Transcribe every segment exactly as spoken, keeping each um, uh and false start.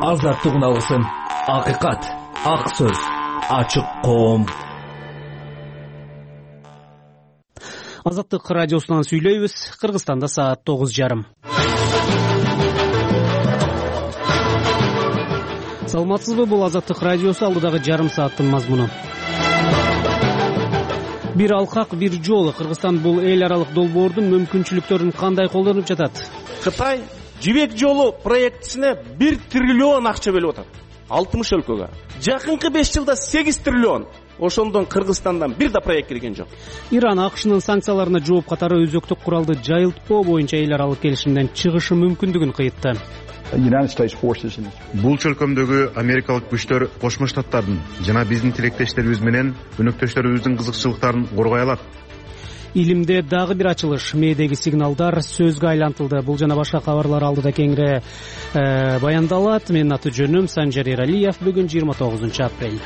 азаттык уналысын, акыйкат, ак сөз, ачык коом. Азаттык радиосунан сүйлөйбүз. Кыргызстанда саат тогуз жарым. Саламатсызбы? Бул Азаттык радиосу, алдыдагы жарым сааттын мазмуну. Бир алкак, бир жол. Кыргызстан бул эл аралык долбоордун мүмкүнчүлүктөрүн кандай колдонуп жатат? Кытай жибек жолу проектисине бир триллион акча бөлүп атат. алтымыш өлкөгө. Жакынкы беш жылда сегиз триллион. Ошондон Кыргызстандан бир да проект келген жок. Иран АКШнын санкцияларына жооп катары өзөктүк куралды жайылтпоо боюнча эл аралык келишимден чыгышы мүмкүндүгүн кыйтты. Бул чөлкөмдөгү америкалык күчтөр Кошмо Штаттардын жана биздин тилектештерибиз менен өнөктөштөрүбүздүн кызыкчылыктарын коргой алат. Илимде дагы бир ачылыш. Мээдеги сигналдар сөзгө айлантылды. Бул жана башка кабарлар алдыда кеңири э, баяндалат. Менин аты жөнүм Санжар Эралиев. Бүгүн жыйырма тогузунчу апрель.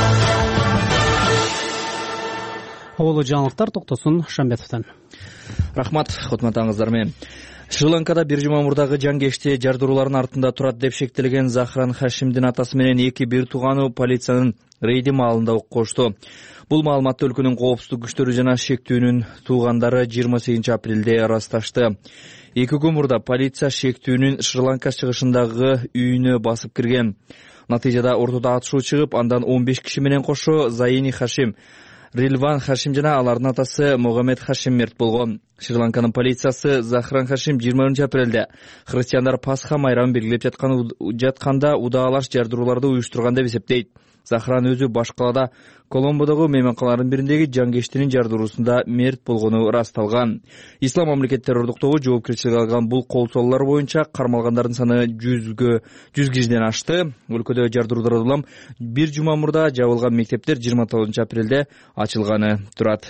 Оболо жаңылыктар Токтосун Шамбетовдон. Рахмат, кутматыңыздар менен. Шри-Ланкада бир жума мурдагы жангешти жардыруулардын артында турат деп шектелген Захран Хашимдин атасы менен эки бир тууганы полициянын рейди маалында оккошту. Бул маалыматты өлкөнүн коопсуздук күчтөрү жана шектүүнүн туугандары жыйырма сегизинчи апрелде ырасташты. Эки күн мурда полиция шектүүнүн Шри-Ланка чыгышындагы үйүнө басып кирген. Натыйжада ортодо атышуу чыгып, андан он беш киши менен кошо Заини Хашим, Рилван Хашим жана алардын атасы Могамед Хашим мерт болгон. Шри-Ланканын полициясы Захран Хашим жыйырма биринчи апрелде христиандар Пасха майрамын белгилеп жаткан жатканда удаалаш жардырууларды уюштурган деп эсептейт. Захран өзү баш калаада Коломбодогу мейманканалардын бириндеги жангештинин жардыруусунда мерт болгону ырасталган. Ислам мамлекет террордуктогу жоопкерчилик алган бул кол солуулар боюнча кармалгандардын саны жүзгө жүз кишиден ашты. Өлкөдө жардыруудан улам бир жума мурда жабылган мектептер жыйырма тогузунчу апрелде ачылганы турат.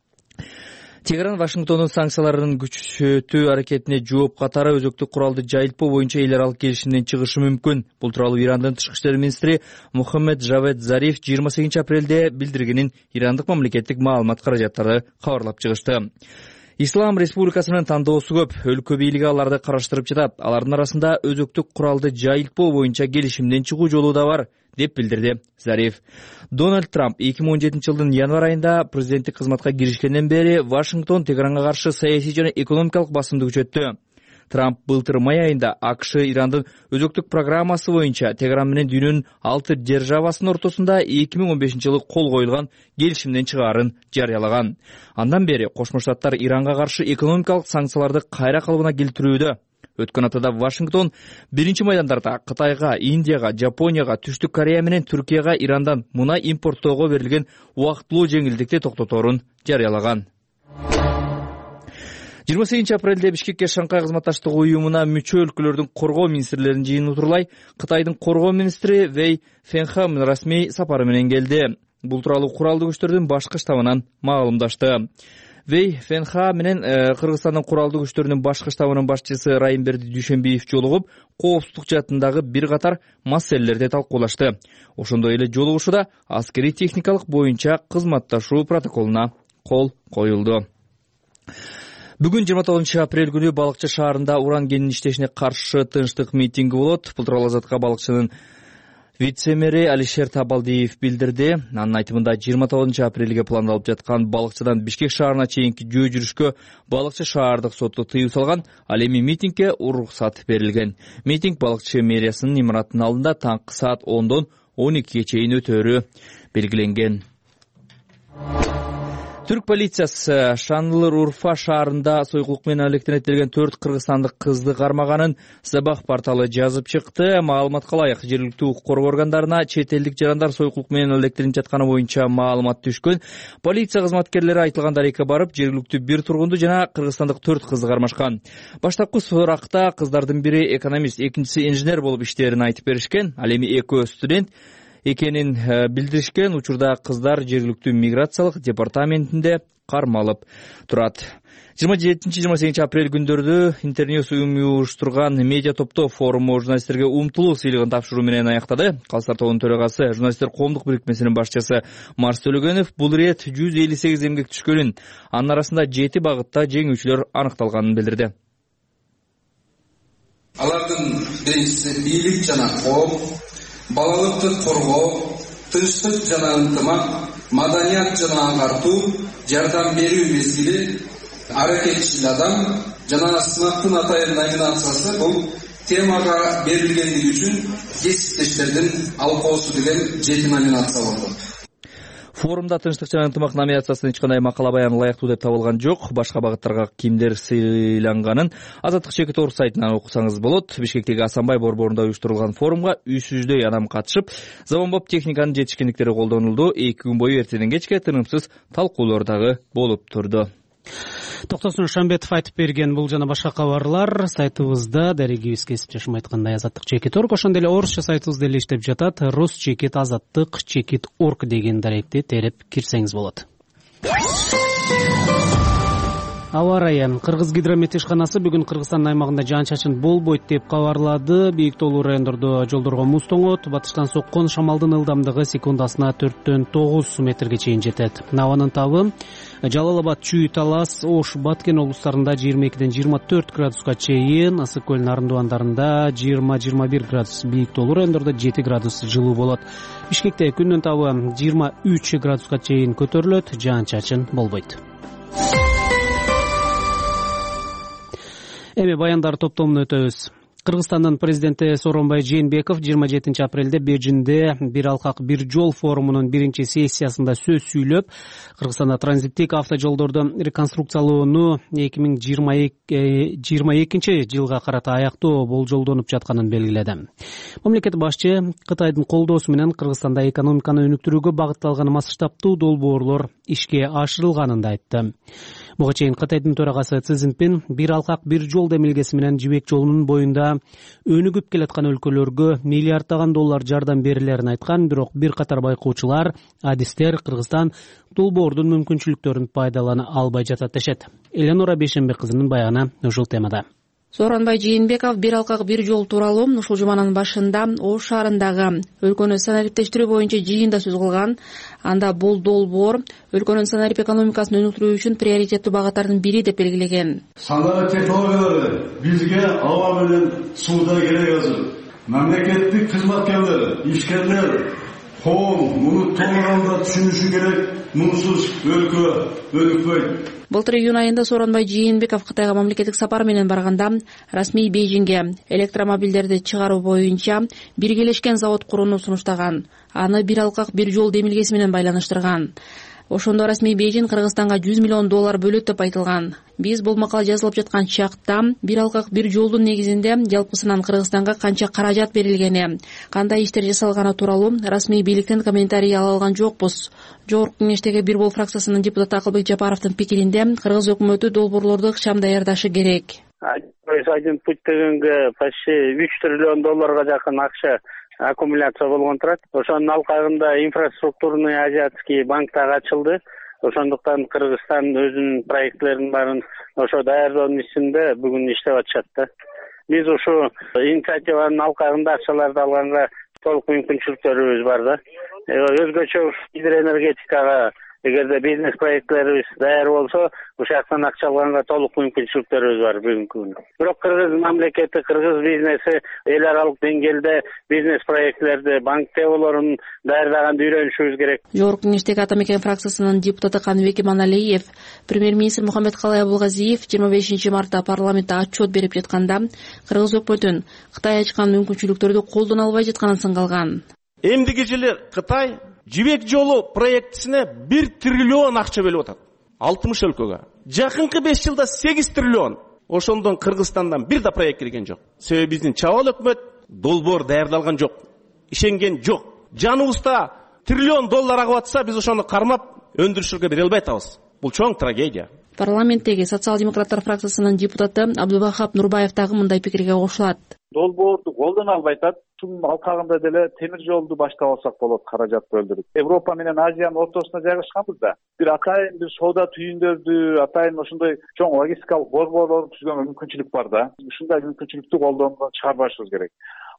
Тегеран Вашингтондун санкцияларын күчөтүү аракетине жооп катары өзөктүк куралды жайылтпоо боюнча эл аралык келишимден чыгышы мүмкүн. Бул тууралуу Ирандын тышкы иштер министри Мухаммед Жавед Зариф жыйырма сегизинчи апрелде билдиргенин ирандык мамлекеттик маалымат каражаттары кабарлап чыгышты. Ислам Республикасынын тандоосу көп. Өлкө бийлиги аларды караштырып жатат. Алардын арасында өзөктүк куралды жайылтпоо боюнча келишимден чыгуу жолу да бар, деп билдирди Зариф. Дональд Трамп эки миң он жетинчи жылдын январь айында президенттик кызматка киришкенден бери Вашингтон Тегеранга каршы саясий жана экономикалык басымды күчөттү. Трамп былтыр май айында АКШ Ирандын өзөктүк программасы боюнча Тегеран менен дүйнөнүн алты державасынын ортосунда эки миң он бешинчи жылы кол коюлган келишимден чыгаарын жарыялаган. Андан бери Кошмо Штаттар Иранга каршы экономикалык санкцияларды кайра калыбына келтирүүдө. Өткөн аптада Вашингтон биринчи майдандарда Кытайга, Индияга, Жапонияга, Түштүк Корея менен Түркияга Ирандан мунай импорттоого берилген убактылуу жеңилдикти токтоторун жарыялаган. жыйырма сегизинчи апрелде Бишкекке Шанхай кызматташтык уюмуна мүчө өлкөлөрдүн коргоо министрлеринин жыйыны утурлай Кытайдын коргоо министри Вэй Фенхам расмий сапары менен келди. Бул тууралуу куралдуу күчтөрдүн башкы штабынан маалымдашты. Вэй Фенха менен Кыргызстандын куралдуу күчтөрүнүн башкы штабынын башчысы Райымберди Дүйшөнбиев жолугуп, коопсуздук жаатындагы бир катар маселелерди талкуулашты. Ошондой эле жолугушууда аскерий техникалык боюнча кызматташуу протоколуна кол коюлду. Бүгүн жыйырма тогузунчу апрель күнү Балыкчы шаарында уран кенинин иштешине каршы тынчтык митинги болот. Бул тууралуу Азатка балыкчынын вице-мэри Алишер Табалдиев билдирди. Анын айтымында жыйырма тогузунчу апрелге пландалып жаткан Балыкчыдан Бишкек шаарына чейинки жөө жүрүшкө Балыкчы шаардык соту тыюу салган, ал эми митингге уруксат берилген. Митинг Балыкчы мэриясынын имаратынын алдында таңкы саат ондон он экиге чейин өтөөрү белгиленген. Түрк полициясы Шанлыр Урфа шаарында сойкулук менен алектенетилген төрт кыргызстандык кызды кармаганын Сабах порталы жазып чыкты. Маалыматка ылайык, жергиликтүү укук коргоо органдарына чет элдик жарандар сойкулук менен алектенип жатканы боюнча маалымат түшкөн. Полиция кызматкерлери айтылган дарекке барып, жергиликтүү бир тургунду жана кыргызстандык төрт кызды кармашкан. Баштапкы суракта кыздардын бири экономист, экинчиси инженер болуп иштээрин айтып беришкен. Ал эми экөө студент экенин билдиришкен. Учурда кыздар жергиликтүү миграциялык департаментинде кармалып турат. жыйырма жетинчи жыйырма сегизинчи апрель күндөрдү Интерньюс уюштурган медиа топто форуму журналисттерге умтулуу сыйлыгын тапшыруу менен аяктады. Калыстар тобунун төрагасы, журналисттер коомдук бирикмесинин башчысы Марс Төлөгөнов бул рет жүз элүү сегиз эмгек түшкөнүн, анын арасында жети багытта жеңүүчүлөр аныкталганын билдирди. Алардын биринчиси бийлик жана коом, балалыкты коргоо, тынчтык жана ынтымак, маданият жана аңгартуу, жардам берүү мезгили, аракетчил адам жана сынактын атайын номинациясы бул темага берилгендиги үчүн кесиптештердин алкоосу деген жети номинация болду. Форумда тынчтык жана ынтымак номинациясынан эч кандай макала баян ылайыктуу деп табылган жок. Башка багыттарга кимдер сыйланганын Азаттык Чекит Орг сайтынан окусаңыз болот. Бишкектеги Асанбай борборунда уюштурулган форумга үч жүздөй адам катышып, заманбап техниканын жетишкендиктери колдонулду. Эки күн бою эртеден кечке тынымсыз талкуулар дагы болуп турду. Токтосун Шамбетов айтып берген бул жана башка кабарлар сайтыбызда, дарегибиз кесип жашым айткандай Азаттык Чекит Орг, ошондой эле орусча сайтыбыз деле иштеп жатат. Рус Чекит Азаттык Чекит Орг деген даректи терип кирсеңиз болот. Аба ырайы. Кыргыз гидромет ишканасы бүгүн Кыргызстан аймагында жаан-чачын болбойт деп кабарлады. Бийик тоолуу райондордо жолдорго муз тоңот, батыштан соккон шамалдын ылдамдыгы секундасына төрттөн тогуз метрге чейин жетет. Абанын табы Жалал Абад, Чүй, Талас, Ош, Баткен облустарында жыйырма экиден жыйырма төрт градуска чейин, Ысык көл Нарындыбандарында жыйырма жыйырма бир градус, бийик тоолуу райондордо жети градус жылуу болот. Бишкекте күндүн табы жыйырма үч градуска чейин көтөрүлөт, жаан-чачын болбойт. Эми баяндар топтомун өтөбүз. Кыргызстандын президенти Сооронбай Жээнбеков жыйырма жетинчи апрелде Бейжиңде бир алкак бир жол форумунун биринчи сессиясында сөз сүйлөп, Кыргызстанда транзиттик автожолдорду реконструкциялоону эки миң жыйырма экинчи жылга карата аяктоо болжолдонуп жатканын белгиледи. Мамлекет башчы Кытайдын колдоосу менен Кыргызстанда экономиканы өнүктүрүүгө багытталган масштабтуу долбоорлор ишке ашырылганын да айтты. Буга чейин Кытайдын төрагасы Си Цзиньпин бир алкак бир жол демилгеси менен жибек жолунун боюнда өнүгүп келаткан өлкөлөргө миллиарддаган доллар жардам берилерин айткан, бирок бир катар байкоочулар, адистер Кыргызстан долбоордун мүмкүнчүлүктөрүн пайдалана албай жатат дешет. Эленора Бейшембек кызынын баягы ушул темада. Сооронбай Жээнбеков бир алкак бир жол тууралуу ушул жуманын башында Ош шаарындагы өлкөнү санариптештирүү боюнча жыйында сөз кылган. Анда бул долбоор өлкөнүн санарип экономикасын өнүктүрүү үчүн приоритеттүү багыттардын бири деп белгилеген. Санарип технологиялары бизге аба менен сууда керек азыр. Мамлекеттик кызматкерлер, ишкерлер, коом муну толугунда түшүнүшү керек. Мунсуз өлкө өнүкпөйт. Былтыр июнь айында Сооронбай Жээнбеков Кытайга мамлекеттик сапар менен барганда расмий Бейжиңге электромобилдерди чыгаруу боюнча биргелешкен завод курууну сунуштаган. Аны бир алкак бир жол демилгеси менен байланыштырган. Ошондо расмий Бейжиң Кыргызстанга жүз миллион доллар бөлөт деп айтылган. Биз бул макала жазылып жаткан чакта бир алкак бир жолдун негизинде жалпысынан Кыргызстанга канча каражат берилгени, кандай иштер жасалганы тууралуу расмий бийликтен комментарий ала алган жокпуз. Жогорку Кеңештеги Бир Бол фракциясынын депутаты Акылбек Жапаровдун пикиринде Кыргыз өкмөтү долбоорлорду ыкчам даярдашы керек. Один путь дегенге почти үч триллион долларга жакын акча аккумуляция болгон турат. Ошонун алкагында инфраструктурный азиатский банктар ачылды. Ошондуктан Кыргызстан өзүнүн проектлерин баарын ошо даярдоонун ичинде бүгүн иштеп атышат да. Биз ушу инициативанын алкагында акчаларды алганга толук мүмкүнчүлүктөрүбүз бар да. Өзгөчө гидроэнергетикага эгерде бизнес проектлерибиз даяр болсо, ушактан акча алганга толук мүмкүнчүлүктөрүбүз бар бүгүнкү күндө. Бирок Кыргыз мамлекети, Кыргыз бизнеси эл аралык деңгээлде бизнес проектлерди, банк теолорун даярдаганды үйрөнүшүбүз керек. Жогорку Кеңештеги Ата Мекен фракциясынын депутаты Каныбек Иманалиев, премьер-министр Мухаммедкалый Абылгазиев жыйырма бешинчи мартта парламентте отчет берип жатканда Кыргыз өкмөтүн Кытай ачкан мүмкүнчүлүктөрдү колдоно албай жатканын сынгалган. Эмдиги жылы Кытай жибек жолу проектисине бир триллион акча бөлүп атат. алтымыш өлкөгө. Жакынкы беш жылда сегиз триллион. Ошондон Кыргызстандан бир да проект кирген жок. Себеби биздин чабал өкмөт долбоор даярдалган жок. Ишенген жок. Жаныбызда триллион доллар агып атса, биз ошону кармап өндүрүшүргө бере албай атабыз. Бул чоң трагедия. Парламенттеги социал-демократтар фракциясынын депутаты Абдубахап Нурбаев дагы мындай пикирге кошулат. Долбоорду колдоно албай атат. Тун алкагында деле темир жолду баштап алсак болот, каражат бөлдүрүп. Европа менен Азиянын ортосуна жайгашканбыз да. Бир атайын бир соода түйүндөрдү, атайын ошондой чоң логистикалык борборлорду түзгөнгө мүмкүнчүлүк бар да. Ушундай мүмкүнчүлүктү колдондон чыгарбашыбыз керек.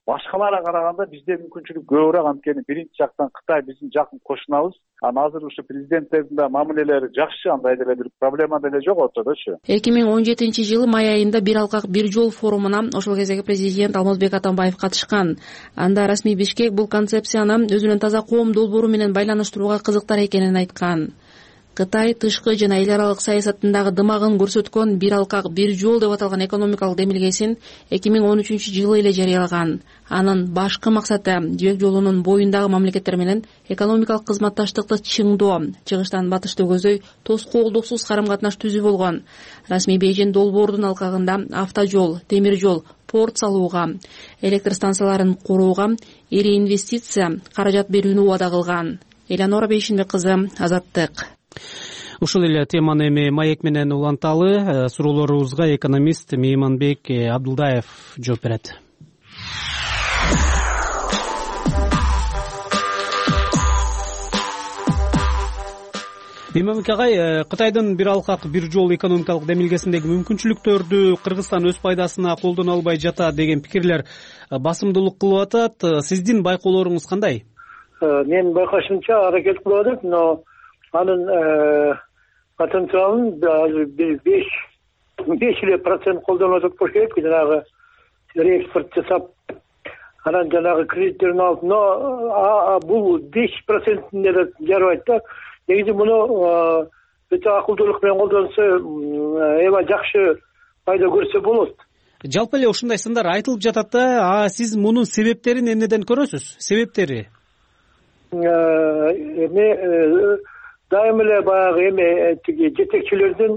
башкаларга караганда бизде мүмкүнчүлүк көбүрөөк, анткени биринчи жактан Кытай биздин жакын кошунабыз. Анан азыр ушу президенттердин да мамилелери жакшы, андай деле бир проблема деле жок ортодочу. эки миң он жетинчи жылы май айында бир алкак бир жол форумуна ошол кездеги президент Алмазбек Атамбаев катышкан. Анда расмий Бишкек бул концепцияны өзүнүн таза коом долбоору менен байланыштырууга кызыктар экенин айткан. Кытай тышкы жана эл аралык саясатындагы дымагын көрсөткөн бир алкак бир жол деп аталган экономикалык демилгесин эки миң он үчүнчү жылы эле жарыялаган. Анын башкы максаты жибек жолунун боюндагы мамлекеттер менен экономикалык кызматташтыкты чыңдоо, чыгыштан батышты көздөй тоскоолдуксуз карым катнаш түзүү болгон. Расмий Бейжин долбоордун алкагында автожол, темир жол, порт салууга, электр станцияларын курууга ири инвестиция, каражат берүүнү убада кылган. Эланора Бейшинбек кызы, Азаттык. Ушул эле теманы эми маек менен уланталы. Суроолорубузга экономист Мейманбек Абдулдаев жооп берет. Мейманбек агай, Кытайдын бир алкак бир жол экономикалык демилгесиндеги мүмкүнчүлүктөрдү Кыргызстан өз пайдасына колдоно албай жатат деген пикирлер басымдуулук кылып атат. Сиздин байкоолоруңуз кандай? Менин байкашымча аракет кылып атат, но анын потенциалын азыр беш беш эле процент колдонуп атат болуш керек. Жанагы реэкспорт жасап, анан жанагы кредиттерин алып, но бул беш процентинде да жарабайт да. Негизи муну өтө акылдуулук менен колдонсо, эба жакшы пайда көрсө болот. Жалпы эле ушундай сындар айтылып жатат да, а сиз мунун себептерин эмнеден көрөсүз? Себептери? Эми дайым эле баягы эми тиги жетекчилердин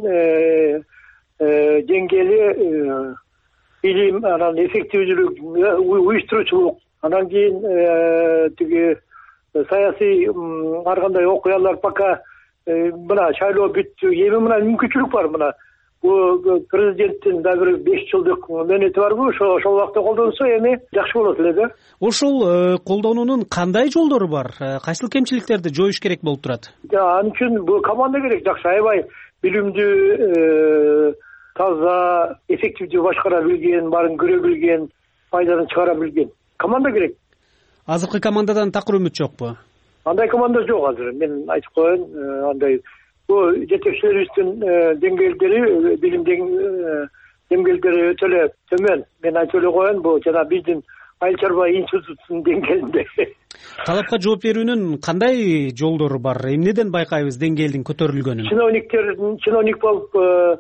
деңгээли, билим, анан эффективдүүлүк, уюштуруучулук, анан кийин тиги саясий ар кандай окуялар пока мына шайлоо бүттү. Эми мына мүмкүнчүлүк бар, мына бул президенттин да бир беш жылдык мөөнөтү барбы, ошол ошол убакта колдонсо эми жакшы болот эле да. Ошол колдонуунун кандай жолдору бар? Кайсыл кемчиликтерди жоюш керек болуп турат? Анын үчүн бул команда керек, жакшы, аябай билимдүү, таза, эффективдүү башкара билген, баарын көрө билген, пайданы чыгара билген команда керек. Азыркы командадан такыр үмүт жокпу? Андай команда жок азыр. Мен айтып коеюн, андай бул жетекчилерибиздин деңгээлдери, билим деңгээлдери өтө эле төмөн. Мен айтып эле коеюн, бул жана биздин айыл чарба институтунун деңгээлинде. Талапка жооп берүүнүн кандай жолдору бар? Эмнеден байкайбыз деңгээлдин көтөрүлгөнүн? Чиновниктер, чиновник болуп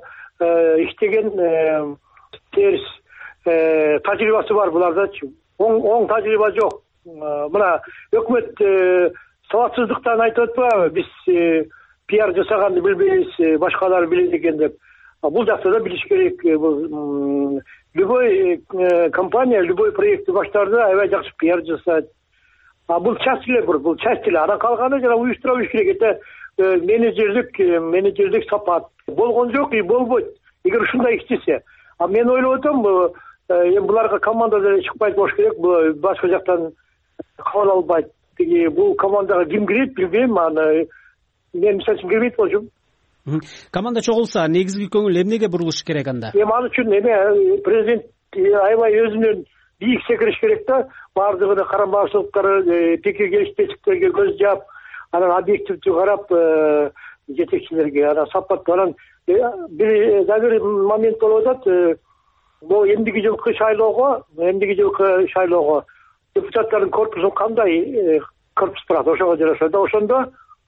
иштеген терс тажрыйбасы бар булардачы. Оң оң тажрыйба жок. Мына өкмөт сабатсыздыктан айтып атпайбы, биз пиар жасаганды билбейбиз, башкалар билет экен деп. Бул жакта да билиш керек. Любой компания, любой проектти баштарды аябай жакшы пиар жасайт. А бул часть эле, бул часть эле. Анан калганы жана уюштура билиш керек. Это менеджерлик, менеджерлик сапат. Болгон жок и болбойт. Эгер ушундай иштесе. А мен ойлоп атам, эми буларга команда деле чыкпайт болуш керек. Башка жактан кабыл албайт. Тиги бул командага ким кирет билбейм, аны мен мисалы үчүн кирбейт болчумун. Команда чогулса, негизги көңүл эмнеге бурулуш керек анда? Эми ал үчүн эми президент аябай өзүнүн бийик секириш керек да, баардыгына карама-каршылыктары, пикир келишпестиктерге көз жаап, анан объективдүү карап жетекчилерге, анан сапаттуу, анан бир дагы бир момент болуп атат. Бул эмдиги жылкы шайлоого, эмдиги жылкы шайлоого депутаттардын корпусун кандай корпус турат, ошого жараша да, ошондо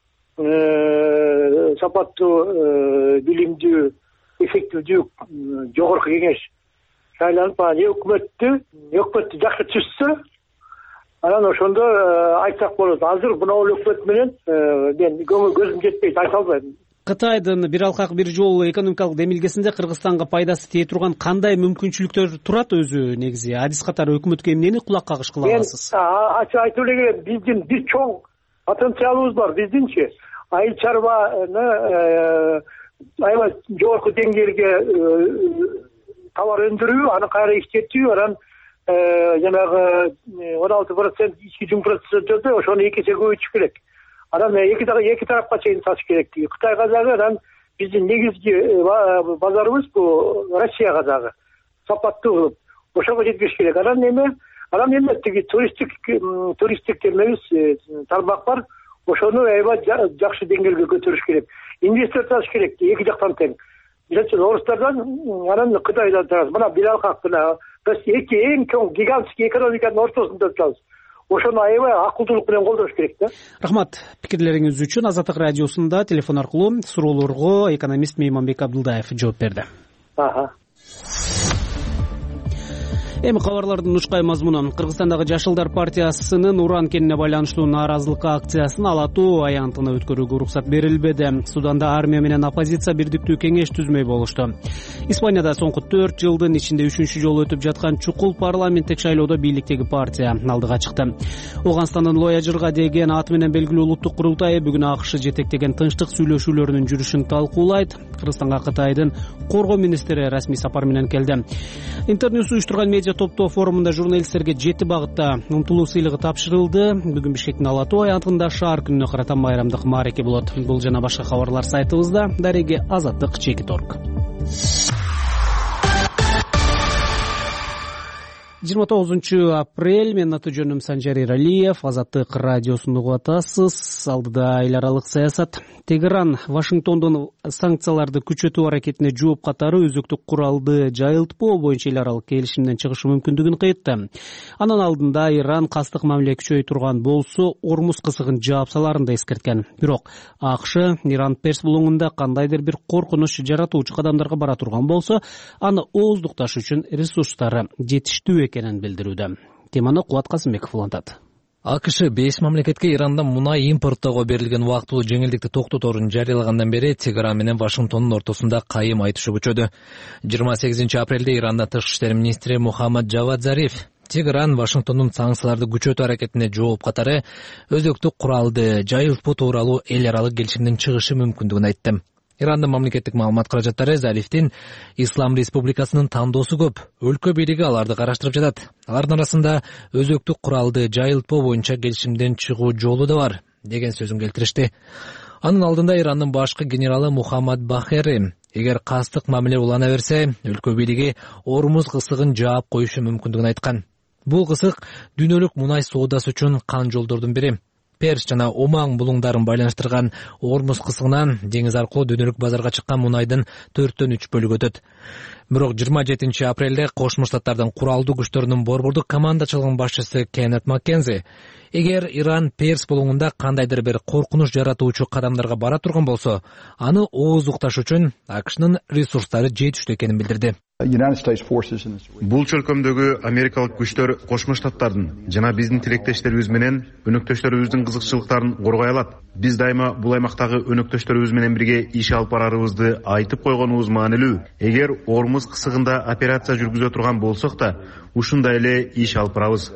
сапаттуу, билимдүү, эффективдүү жогорку кеңеш шайланып, анан өкмөттү, өкмөттү жакшы түзсө, анан ошондо айтсак болот. Азыр мына өкмөт менен мен көзүм жетпейт, айта албайм. Кытайдын бир алкак бир жол экономикалык демилгесинде Кыргызстанга пайдасы тие турган кандай мүмкүнчүлүктөр турат өзү негизи? Адис катары өкмөткө эмнени кулак кагыш кыла аласыз? Мен ачык айтып эле келем, биздин бир чоң потенциалыбыз бар, биздинчи. Айыл чарбаны аябай жогорку деңгээлге товар өндүрүү, аны кайра иштетүү, анан жанагы он алты процент ички жум процесси ошону эки эсе көбөйтүш керек. Анан эки эки тарапка чейин сатыш керек. Кытайга дагы, анан биздин негизги базарыбыз бул Россияга дагы сапаттуу кылып ошого жеткириш керек. Анан эме анан эме тиги туристтик туристтик эмебиз тармак бар, ошону аябай жакшы деңгээлге көтөрүш керек. Инвестор табыш керек эки жактан тең. Мисалы үчүн орустардан, анан Кытайдан тарабы. Мына Билалкак мына биз эки эң чоң гигантский экономиканын ортосунда турабыз. Ошону аябай акылдуулук менен колдош керек да. Рахмат пикирлериңиз үчүн. Азаттык радиосунда телефон аркылуу суроолорго экономист Мейманбек Абдылдаев жооп берди. Аха. Эми кабарлардын учкай мазмуну. Кыргызстандагы Жашылдар партиясынын уран кенине байланыштуу нааразылык акциясын ала тоо аянтына өткөрүүгө уруксат берилбеди. Суданда армия менен оппозиция бирдиктүү кеңеш түзмөй болушту. Испанияда соңку төрт жылдын ичинде үчүнчү жолу өтүп жаткан чукул парламенттик шайлоодо бийликтеги партия алдыга чыкты. Оганстандын Лояжырга деген аты менен белгилүү улуттук курултайы бүгүн АКШ жетектеген тынчтык сүйлөшүүлөрүнүн жүрүшүн талкуулайт. Кыргызстанга Кытайдын коргоо министри расмий сапар менен келди. Интерньюс уюштурган медиа топтоо форумунда журналисттерге жети багытта умтулуу сыйлыгы тапшырылды. Бүгүн Бишкектин Ала тоо аянтында шаар күнүнө карата майрамдык маареке болот. Бул жана башка кабарлар сайтыбызда. Дареги Азаттык чекит орг. жыйырма тогузунчу апрель. Менин аты жөнүм Санжар Эралиев. Азаттык радиосун угуп атасыз. Алдыда эл аралык саясат. Тегеран Вашингтондун санкцияларды күчөтүү аракетине жооп катары өзөктүк куралды жайылтпоо боюнча эл аралык келишимден чыгышы мүмкүндүгүн кыйтты. Анын алдында Иран кастык мамиле күчөй турган болсо, Ормуз кысыгын жаап саларын да эскерткен. Бирок АКШ Иран Перс булуңунда кандайдыр бир коркунуч жаратуучу кадамдарга бара турган болсо, аны ооздукташ үчүн ресурстары жетиштүү экенин билдирүүдө. Теманы Кубат Касымбеков улантат. АКШ беш мамлекетке Ирандан мунай импорттоого берилген убактылуу жеңилдикти токтоторун жарыялагандан бери Тегеран менен Вашингтондун ортосунда кайым айтышуу күчөдү. жыйырма сегизинчи апрелде Ирандын тышкы иштер министри Мухаммад Джавад Зариф Тегеран Вашингтондун санкцияларды күчөтүү аракетине жооп катары өзөктүк куралды жайылтпоо тууралуу эл аралык келишимден чыгышы мүмкүндүгүн айтты. Ирандын мамлекеттик маалымат каражаттары Зарифтин Ислам Республикасынын тандоосу көп. Өлкө бийлиги аларды караштырып жатат. Алардын арасында өзөктүк куралды жайылтпоо боюнча келишимден чыгуу жолу да бар деген сөзүн келтиришти. Анын алдында Ирандын башкы генералы Мухаммад Бахери эгер кастык мамиле улана берсе, өлкө бийлиги Ормуз кысыгын жаап коюшу мүмкүндүгүн айткан. Бул кысык дүйнөлүк мунай соодасы үчүн кан жолдордун бири. Перс жана Оман булуңдарын байланыштырган Ормуз кысыгынан деңиз аркылуу дүйнөлүк базарга чыккан мунайдын төрттөн үч бөлүгү өтөт. Бирок жыйырма жетинчи апрелде Кошмо Штаттардын куралдуу күчтөрүнүн борбордук командачылыгынын башчысы Кеннет Маккензи эгер Иран Перс булуңунда кандайдыр бир коркунуч жаратуучу кадамдарга бара турган болсо, аны ооздукташ үчүн АКШнын ресурстары жетиштүү экенин билдирди. Бул чөлкөмдөгү америкалык күчтөр Кошмо Штаттардын жана биздин тилектештерибиз менен өнөктөштөрүбүздүн кызыкчылыктарын коргой алат. Биз дайыма бул аймактагы өнөктөштөрүбүз менен бирге иш алып барарыбызды айтып койгонубуз маанилүү. Эгер Ормуз кысыгында операция жүргүзө турган болсок да, ушундай эле иш алып барабыз.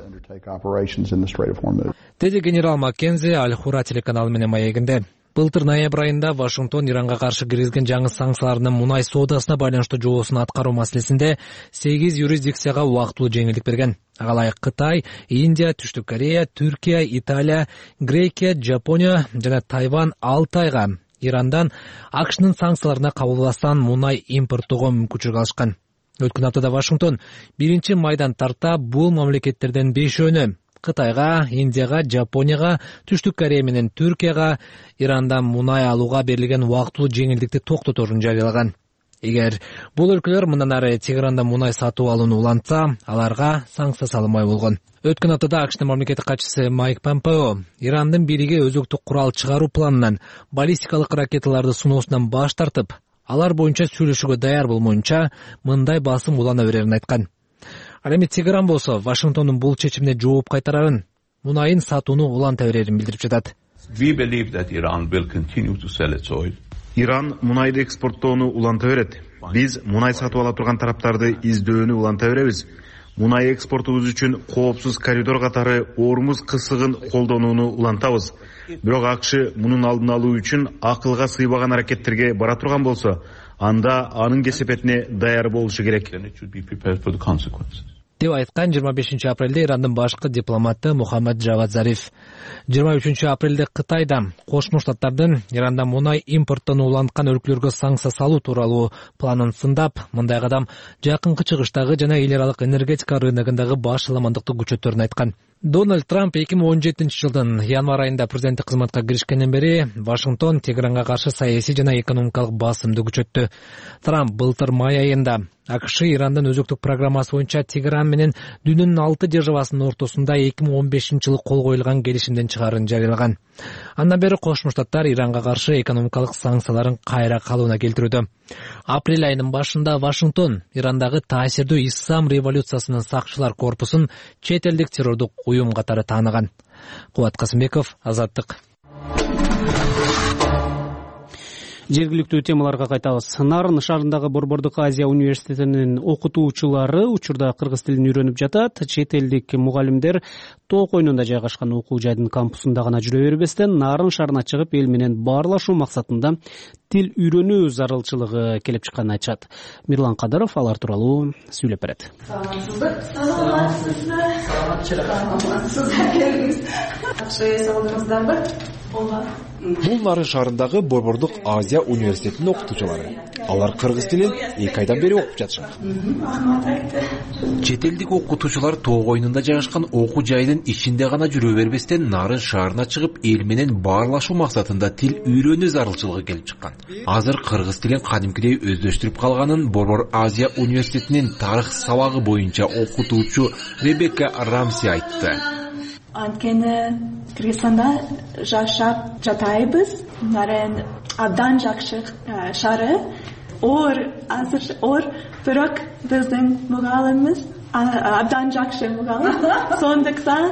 Деди генерал Маккензи Аль-Хура телеканалы менен маегинде. Былтыр ноябрь айында Вашингтон Иранга каршы киргизген жаңы санкциялардын мунай соодасына байланыштуу жоосун аткаруу маселесинде сегиз юрисдикцияга убактылуу жеңилдик берген. Ага ылайык Кытай, Индия, Түштүк Корея, Түркия, Италия, Грекия, Жапония жана Тайвань алты айга Ирандан АКШнын санкцияларына кабылбастан мунай импорттоого мүмкүнчүлүк алышкан. Өткөн аптада Вашингтон биринчи майдан тарта бул мамлекеттерден бешөөнү Кытайга, Индияга, Жапонияга, Түштүк Корея менен Түркияга Ирандан мунай алууга берилген убактылуу жеңилдикти токтоторун жарыялаган. Эгер бул өлкөлөр мындан ары Тегерандан мунай сатып алууну улантса, аларга санкция салынбай болгон. Өткөн аптада АКШнын мамлекеттик катчысы Майк Помпео Ирандын бийлиги өзөктүк курал чыгаруу планынан баллистикалык ракеталарды сыноосунан баш тартып, алар боюнча сүйлөшүүгө даяр болмоюнча мындай басым улана берерин айткан. Ал эми Тегеран болсо Вашингтондун бул чечимине жооп кайтарарын, мунайын сатууну уланта берерин билдирип жатат. Иран мунайды экспорттоону уланта берет. Биз мунай сатып ала турган тараптарды издөөнү уланта беребиз. Мунай экспортубуз үчүн коопсуз коридор катары Ормуз кысыгын колдонууну улантабыз. Бирок АКШ мунун алдын алуу үчүн акылга сыйбаган аракеттерге бара турган болсо, анда анын кесепетине даяр болушу керек. деп айткан жыйырма бешинчи апрелде Ирандын башкы дипломаты Мухаммад Джавад Зариф. жыйырма үчүнчү апрелде Кытайда Кошмо Штаттардын Ирандан мунай импорттон уланткан өлкөлөргө санкция салуу тууралуу планын сындап, мындай кадам жакынкы чыгыштагы жана эл аралык энергетика рыногундагы баш аламандыкты күчөтөрүн айткан. Дональд Трамп эки миң он жетинчи жылдын январь айында президенттик кызматка киришкенден бери Вашингтон Тегеранга каршы саясий жана экономикалык басымды күчөттү. Трамп былтыр май айында АКШ Ирандын өзөктүк программасы боюнча Тегеран менен дүйнөнүн алты державасынын ортосунда эки миң он бешинчи жылы кол коюлган келишимден чыгаарын жарыялаган. Андан бери Кошмо Штаттар Иранга каршы экономикалык санкцияларын кайра калыбына келтирүүдө. Апрель айынын башында Вашингтон Ирандагы таасирдүү ислам революциясынын сакчылар корпусун чет элдик террордук уюм катары тааныган. Кубат Касымбеков, Азаттык. Жергиликтүү темаларга кайтабыз. Нарын шаарындагы Борбордук Азия университетинин окутуучулары учурда кыргыз тилин үйрөнүп жатат. Чет элдик мугалимдер Тоо койнунда жайгашкан окуу жайдын кампусунда гана жүрө бербестен, Нарын шаарына чыгып эл менен баарлашуу максатында тил үйрөнүү зарылчылыгы келип чыкканын айтышат. Мирлан Кадыров алар тууралуу сүйлөп берет. Бул Нарын шаарындагы Борбордук Азия университетинин окутуучулары. Алар кыргыз тилин эки айдан бери окуп жатышат. Чет элдик окутуучулар Тоо койнунда жайгашкан окуу жайдын ичинде гана жүрө бербестен, Нарын шаарына чыгып эл менен баарлашуу максатында тил үйрөнүү зарылчылыгы келип чыккан. Азыр кыргыз тилин кадимкидей өздөштүрүп калганын Борбор Азия университетинин тарых сабагы боюнча окутуучу Ребекка Рамси айтты. Анткени Кыргызстанда жашап жатайбыз. Нарын абдан жакшы шаары. Ор азыр ор бирок биздин мугалимimiz абдан жакшы мугалим. Сондуктан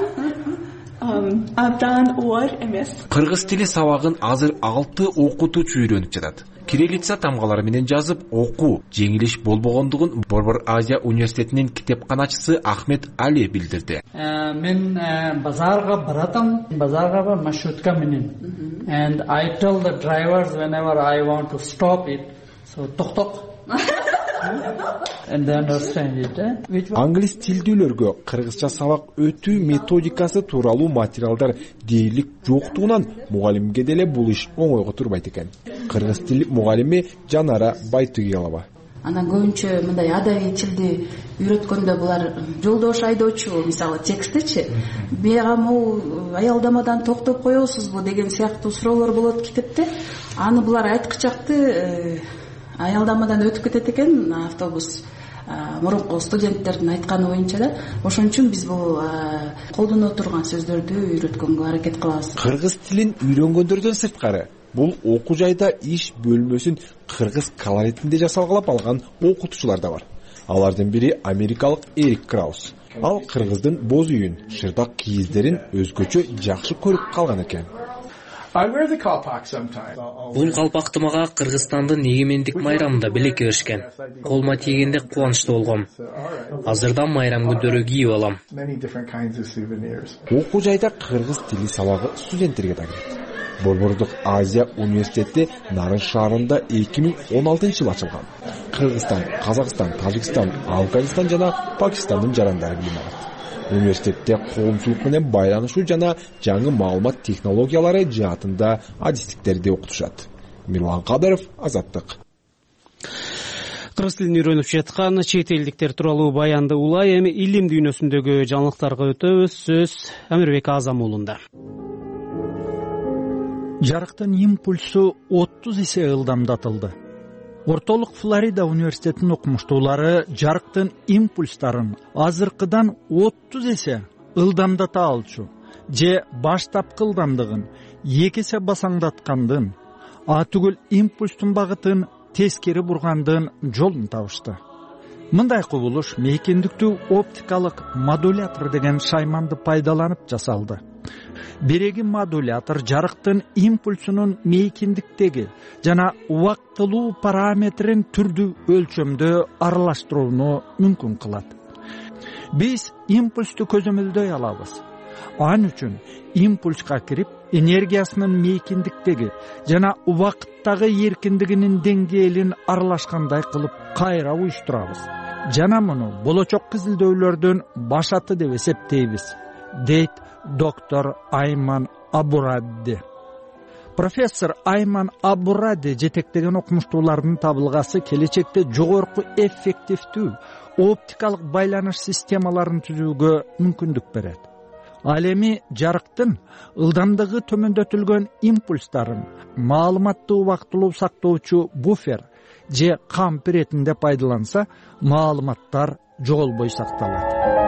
абдан ор эмес. Кыргыз тили сабагын азыр алты окутуучу үйрөнүп жатат. Кириллица тамгалары менен жазып окуу жеңилиш болбогондугун Борбор Азия университетинин китепканачысы Ахмет Али билдирди. Мен базарга баратам, базарга маршрутка менен. And I tell the drivers whenever I want to stop it, so ток ток. And they understand it. Eh? Англис тилдүүлөргө кыргызча сабак өтүү методикасы тууралуу материалдар дээрлик жоктугунан мугалимге деле бул иш оңойго турбайт экен. Кыргыз тил мугалими Жанара Байтугелова. Анан көбүнчө мындай адабий тилди үйрөткөндө булар жолдош айдоочу, мисалы тексттичи, мага могу аялдамадан токтоп коесузбу деген сыяктуу суроолор болот китепте. Аны булар айткычакты аялдамадан өтүп кетет экен автобус. Мурунку студенттердин айтканы боюнча да, ошон үчүн биз бул колдоно турган сөздөрдү үйрөткөнгө аракет кылабыз. Кыргыз тилин үйрөнгөндөрдөн сырткары бул окуу жайда иш бөлмөсүн кыргыз колоритинде жасалгалап алган окутуучулар да бар. Алардын бири америкалык Эрик Краус. Ал кыргыздын боз үйүн, шырдак кийиздерин өзгөчө жакшы көрүп калган экен. Бул калпакты мага Кыргызстандын эгемендик майрамында белекке беришкен. Колума тийгенде кубанычтуу болгом. Азырдан майрам күндөрү кийип алам. Окуу жайда кыргыз тили сабагы студенттерге да кирет. Борбордук Азия университети Нарын шаарында эки миң он алтынчы жылы ачылган. Кыргызстан, Казакстан, Тажикстан, Афганистан жана Пакистандын жарандары билим алат. Университетте коомчулук менен байланышуу жана жаңы маалымат технологиялары жаатында адистиктерди окутушат. Мирлан Кадыров, Азаттык. Кыргыз тилин үйрөнүп жаткан чет элдиктер тууралуу баянды улай, эми илим дүйнөсүндөгү жаңылыктарга өтөбүз. Сөз Амирбек Азам уулунда. Жарыктын импульсу отуз эсе ылдамдатылды. Ортолук Флорида университетинин окумуштуулары жарыктын импульстарын азыркыдан отуз эсе ылдамдата алчу же баштапкы ылдамдыгын эки эсе басаңдаткандын, а түгүл импульстун багытын тескери бургандын жолун табышты. Мындай кубулуш мейкиндиктүү оптикалык модулятор деген шайманды пайдаланып жасалды. Биреги модулятор жарыктын импульсунун мейкиндиктеги жана убактылуу параметрин түрдүү өлчөмдө аралаштырууну мүмкүн кылат. Биз импульсту көзөмөлдөй алабыз. Ан үчүн импульска кирип, энергиясынын мейкиндиктеги жана убакыттагы эркиндигинин деңгээлин аралашкандай кылып кайра уюштурабыз. жана муну болочок изилдөөлөрдүн башаты деп эсептейбиз, дейт доктор Айман Абуради. Профессор Айман Абуради жетектеген окумуштуулардын табылгасы келечекте жогорку эффективдүү оптикалык байланыш системаларын түзүүгө мүмкүндүк берет. Ал эми жарыктын ылдамдыгы төмөндөтүлгөн импульстарын маалыматты убактылуу сактоочу буфер же камп иретинде пайдаланса, маалыматтар жоголбой сакталат.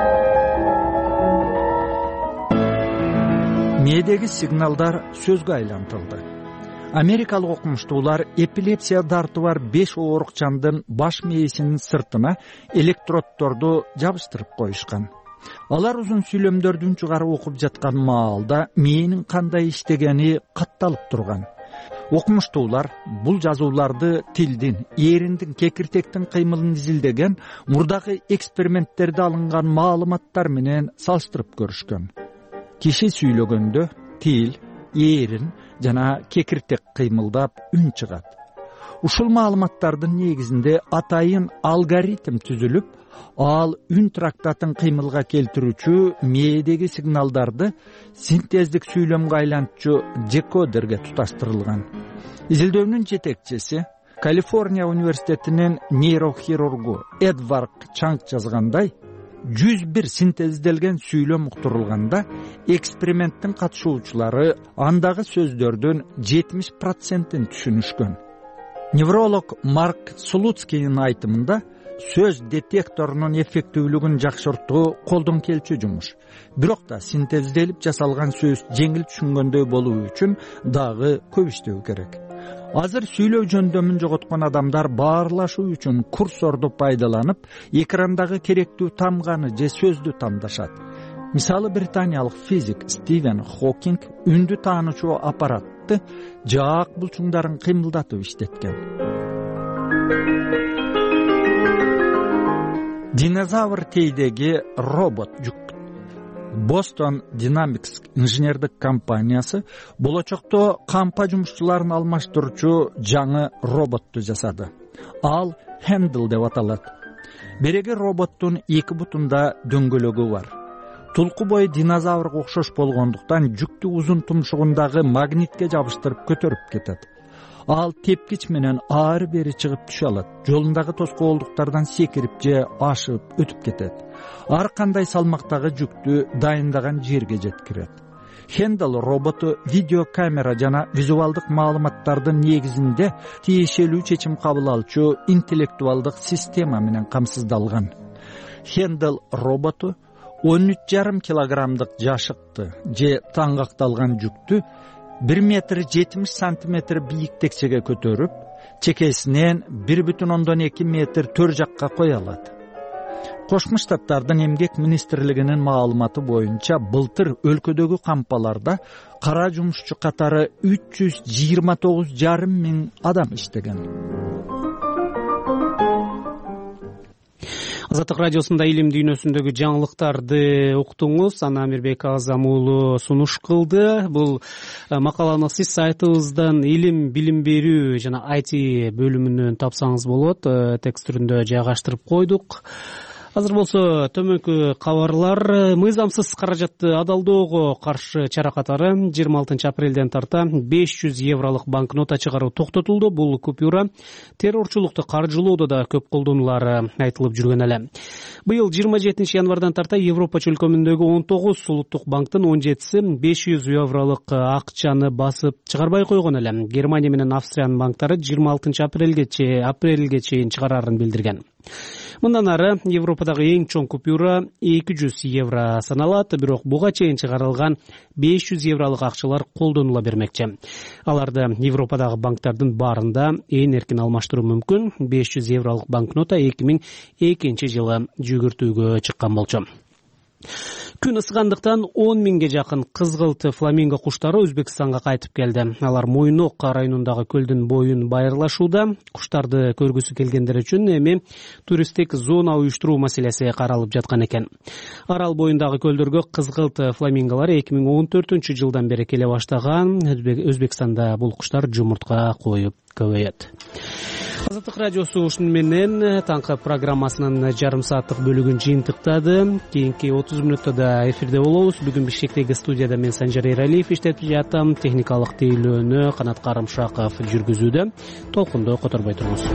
Мээдеги сигналдар сөзгө айлантылды. Америкалык окумуштуулар эпилепсия дарты бар беш оорукчандын баш мээсинин сыртына электроддорду жабыштырып коюшкан. Алар узун сүйлөмдөрдүн чыгарып окуп жаткан маалда мээнин кандай иштегени катталып турган. Окумуштуулар бул жазууларды тилдин, эриндин, кекиртектин кыймылын изилдеген мурдагы эксперименттерде алынган маалыматтар менен салыштырып көрүшкөн. Киши сүйлөгөндө тил, эрин жана кекиртек кыймылдап үн чыгат. Ушул маалыматтардын негизинде атайын алгоритм түзүлүп, ал үн трактатын кыймылга келтирүүчү мээдеги сигналдарды синтездик сүйлөмгө айлантчу декодерге туташтырылган. Изилдөөнүн жетекчиси Калифорния университетинин нейрохирургу Эдвард Чанг жазгандай, жүз бир синтезделген сүйлөм уктурулганда эксперименттин катышуучулары андагы сөздөрдүн жетимиш процентин түшүнүшкөн. Невролог Марк Слуцкийдин айтымында сөз детекторунун эффективдүүлүгүн жакшыртуу колдон келчү жумуш. Бирок да синтезделип жасалган сөз жеңил түшүнгөндөй болуу үчүн дагы көп иштөө керек. Азыр сүйлөө жөндөмүн жоготкон адамдар баарлашуу үчүн курсорду пайдаланып, экрандагы керектүү тамганы же сөздү тандашат. Мисалы, британиялык физик Стивен Хокинг үндү таанычу аппаратты жаак булчуңдарын кыймылдатып иштеткен. Динозавр тейдеги робот жүк. Boston Dynamics инженердик компаниясы болочокто кампа жумушчуларын алмаштыруучу жаңы роботту жасады. Ал Handle деп аталат. Береги роботтун эки бутунда дөңгөлөгү бар. Тулку бою динозаврга окшош болгондуктан жүктү узун тумшугундагы магнитке жабыштырып көтөрүп кетет. Ал тепкич менен ары бери чыгып түшө алат. Жолундагы тоскоолдуктардан секирип же ашып өтүп кетет. Ар кандай салмактагы жүктү дайындаган жерге жеткирет. Handle роботу видеокамера жана визуалдык маалыматтардын негизинде тиешелүү чечим кабыл алчу интеллектуалдык система менен камсыздалган. Handle роботу он үч жарым килограммдык жашыкты же таңгакталган жүктү бир метр жетимиш сантиметр бийиктикчеге көтөрүп, чекесинен бир бүтүн ондон эки метр төр жакка кое алат. Кошмо Штаттардын эмгек министрлигинин маалыматы боюнча былтыр өлкөдөгү кампаларда кара жумушчу катары үч жүз жыйырма тогуз жарым миң адам иштеген. Азаттык радиосунда илим дүйнөсүндөгү жаңылыктарды уктуңуз. Ана Амирбек Азам уулу сунуш кылды. Бул макаланы сиз сайтыбыздан илим билим берүү жана ай ти бөлүмүнөн тапсаңыз болот. Текст түрүндө жайгаштырып койдук. Азыр болсо төмөнкү кабарлар. Мыйзамсыз каражатты адалдоого каршы чара катары жыйырма алтынчы апрелден тарта беш жүз евролук банкнота чыгаруу токтотулду. Бул купюра террорчулукту каржылоодо да көп колдонулары айтылып жүргөн эле. Быйыл жыйырма жетинчи январдан тарта Европа чөлкөмүндөгү он тогуз улуттук банктын он жетиси беш жүз евролук акчаны басып чыгарбай койгон эле. Германия менен Австриянын банктары жыйырма алтынчы апрелге апрелге чейин чыгарарын билдирген. Мындан ары Европадагы эң чоң купюра эки жүз евро саналат, бирок буга чейин чыгарылган беш жүз евролук акчалар колдонула бермекчи. Аларды Европадагы банктардын баарында ээн эркин алмаштыруу мүмкүн. беш жүз евролук банкнота эки миң экинчи жылы жүгүртүүгө чыккан болчу. Күн ысыгандыктан он миңге жакын кызгылт фламинго куштары Өзбекстанга кайтып келди. Алар Мойнок районундагы көлдүн боюн байырлашууда. Куштарды көргүсү келгендер үчүн эми туристтик зона уюштуруу маселеси каралып жаткан экен. Арал боюндагы көлдөргө кызгылт фламинголор эки миң он төртүнчү жылдан бери келе баштаган. Өзбекстанда бул куштар жумуртка коюп көбөйөт. Азаттык радиосу ушуну менен таңкы программасынын жарым сааттык бөлүгүн жыйынтыктады. Кийинки отуз мүнөттө да эфирде болобуз. Бүгүн Бишкектеги студияда мен Санжар Эралиев иштетип жатам. Техникалык тейлөөнү Канат Карымшаков жүргүзүүдө. Толкунду которбой туруңуз.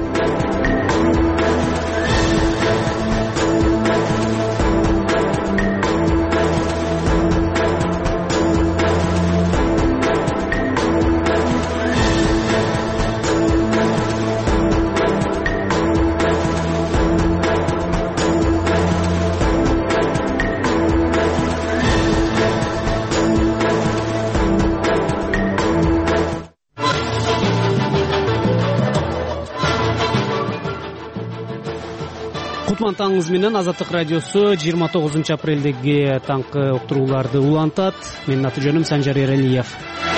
Таңыңыз менен Азаттык радиосу жыйырма тогузунчу апрелдеги таңкы уктурууларды улантат. Менин аты жөнүм Санжар Эралиев.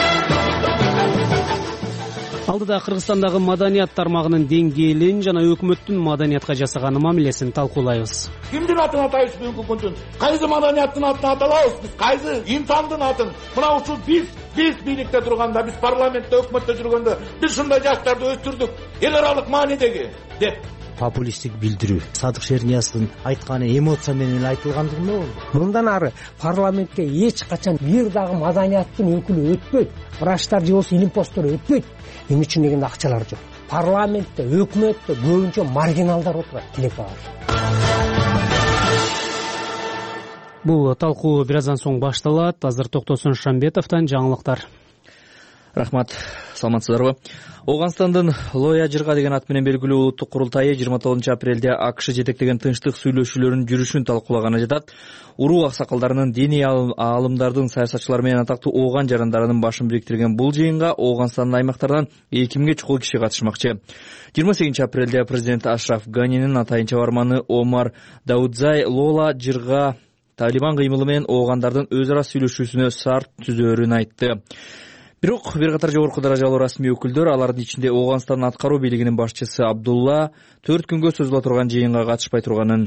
Алдыда Кыргызстандагы маданият тармагынын деңгээлин жана өкмөттүн маданиятка жасаган мамилесин талкуулайбыз. Кимдин атын атайбыз бүгүнкү күндүн? Кайсы маданияттын атын аталабыз биз? Кайсы инсандын атын? Мына ушул биз биз бийликте турганда, биз парламентте, өкмөттө жүргөндө биз ушундай жаштарды өстүрдүк. Эл аралык маанидеги деп популисттик билдирүү. Садык Шерниязовдун айтканы эмоция менен айтылгандыгы болду. Мындан ары парламентке эч качан бир дагы маданияттын өкүлү өтпөйт. Врачтар же болсо илим посттор өтпөйт. Эмне үчүн дегенде акчалар жок. Парламентте, өкмөттө көбүнчө маргиналдар отурат, тилек бар. Бул талкуу бир аздан соң башталат. Азыр Токтосун Шамбетовдон жаңылыктар. Рахмат, саламатсыздарбы? Ооганстандын Лоя Жырга деген ат менен белгилүү улуттук курултайы жыйырма тогузунчу апрелде АКШ жетектеген тынчтык сүйлөшүүлөрүнүн жүрүшүн талкуулаганы жатат. Уруу аксакалдарынын, диний аалымдардын, саясатчылар менен атактуу ооган жарандарынын башын бириктирген бул жыйынга Ооганстандын аймактарынан эки миңге чукул киши катышмакчы. жыйырма сегизинчи апрелде президент Ашраф Ганинин атайын чабарманы Омар Даудзай Лола Жырга Талибан кыймылы менен оогандардын өз ара сүйлөшүүсүнө шарт түзөөрүн айтты. Бирок бир катар жогорку даражалуу расмий өкүлдөр, алардын ичинде Ооганстандын аткаруу бийлигинин башчысы Абдулла төрт күнгө созула турган жыйынга катышпай турганын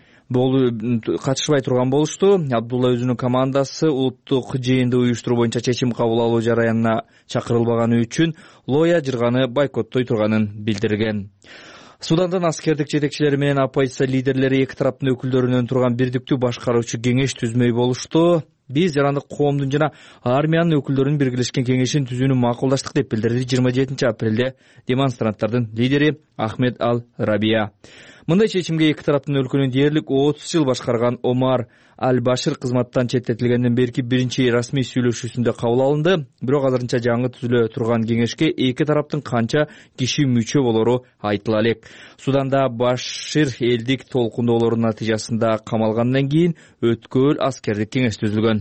катышпай турган болушту. Абдулла өзүнүн командасы улуттук жыйынды уюштуруу боюнча чечим кабыл алуу жараянына чакырылбаганы үчүн Лоя Жырганы бойкоттой турганын билдирген. Судандын аскердик жетекчилери менен оппозиция лидерлери эки тараптын өкүлдөрүнөн турган бирдиктүү башкаруучу кеңеш түзмөй болушту. Биз жарандык коомдун жана армиянын өкүлдөрүнүн биргелешкен кеңешин түзүүнү макулдаштык деп билдирди жыйырма жетинчи апрелде демонстранттардын лидери Ахмед Ал Рабия. Мындай чечимге эки тараптын өлкөнү дээрлик отуз жыл башкарган Омар Аль-Башир кызматтан четтетилгенден берки биринчи расмий сүйлөшүүсүндө кабыл алынды. Бирок азырынча жаңы түзүлө турган кеңешке эки тараптын канча киши мүчө болору айтыла элек. Суданда Башир элдик толкундоолордун натыйжасында камалгандан кийин өткөл аскердик кеңеш түзүлгөн.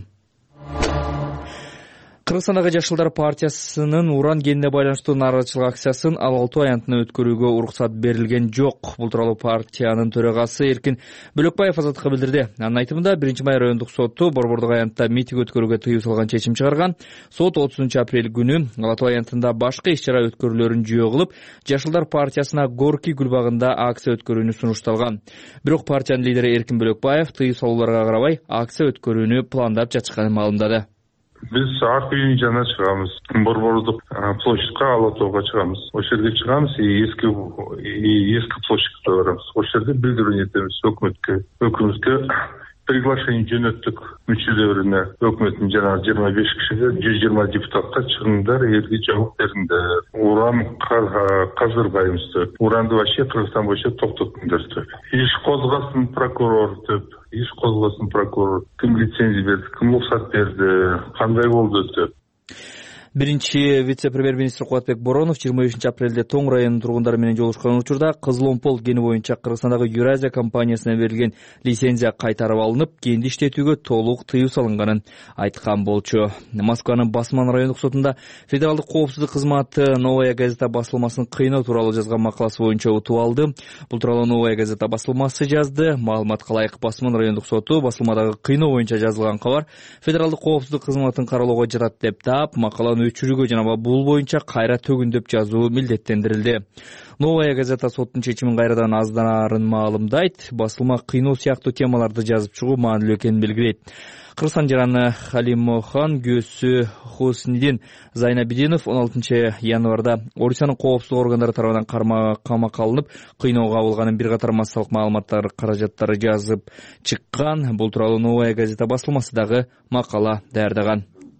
Кыргызстандагы Жашылдар партиясынын уран кенине байланыштуу нааразычылык акциясын алты аянтына өткөрүүгө уруксат берилген жок. Бул тууралуу партиянын төрагасы Эркин Бөлөкбаев Азаттыкка билдирди. Анын айтымында биринчи май райондук соту борбордук аянтта митинг өткөрүүгө тыюу салган чечим чыгарган. Сот отузунчу апрель күнү Алатуу аянтында башка иш-чара өткөрүүлөрүн жөө кылып, Жашылдар партиясына Горки гүлбагында акция өткөрүүнү сунушталган. Бирок партиянын лидери Эркин Бөлөкбаев тыюу салууларга карабай акция өткөрүүнү пландап жатышканын маалымдады. Биз ак үйүн жана чыгабыз. Борбордук площадька, Алатууга чыгабыз. Ошол жерге чыгабыз, эски эски площадька барабыз. Ошол жерде билдирүү этебиз өкмөткө. Өкмөткө приглашение жөнөттүк мүчөлөрүнө. Өкмөттүн жана жыйырма беш кишиге жүз жыйырма депутатка чыгыңдар, элге жооп бериңдер. Уран каздырбайбыз деп. Уранды вообще Кыргызстан боюнча токтоттуңдар деп. Иш козгасын прокурор деп. Иш козгосын прокурор. Ким лицензия берди, ким уруксат берди, кандай болду деп. Биринчи вице-премьер-министр Кубатбек Боронов жыйырма бешинчи апрелде Тоң районунун тургундары менен жолугушкан учурда Кызыломпол кени боюнча Кыргызстандагы Юразия компаниясына берилген лицензия кайтарып алынып, кенди иштетүүгө толук тыюу салынганын айткан болчу. Москванын Басман райондук сотунда Федералдык коопсуздук кызматы Новая газета басылмасын кыйноо тууралуу жазган макаласы боюнча утуп алды. Бул тууралуу Новая газета басылмасы жазды. Маалыматка ылайык Басман райондук соту басылмадагы кыйноо боюнча жазылган кабар Федералдык коопсуздук кызматын кароолоого жатат деп таап, макаланы өчүрүүгө жана бул боюнча кайра төгүндөп жазуу милдеттендирилди. Новая газета соттун чечимин кайрадан аздарын маалымдайт, басылма кыйноо сыяктуу темаларды жазып чыгуу маанилүү экенин белгилейт. Кыргызстан жараны Халимохан күйөөсү Хуснидин Зайнабидинов он алтынчы январда Орусиянын коопсуздук органдары тарабынан камакка алынып, кыйноого кабылганын бир катар массалык маалыматтар каражаттары жазып чыккан. Бул тууралуу Новая газета басылмасы дагы макала даярдаган.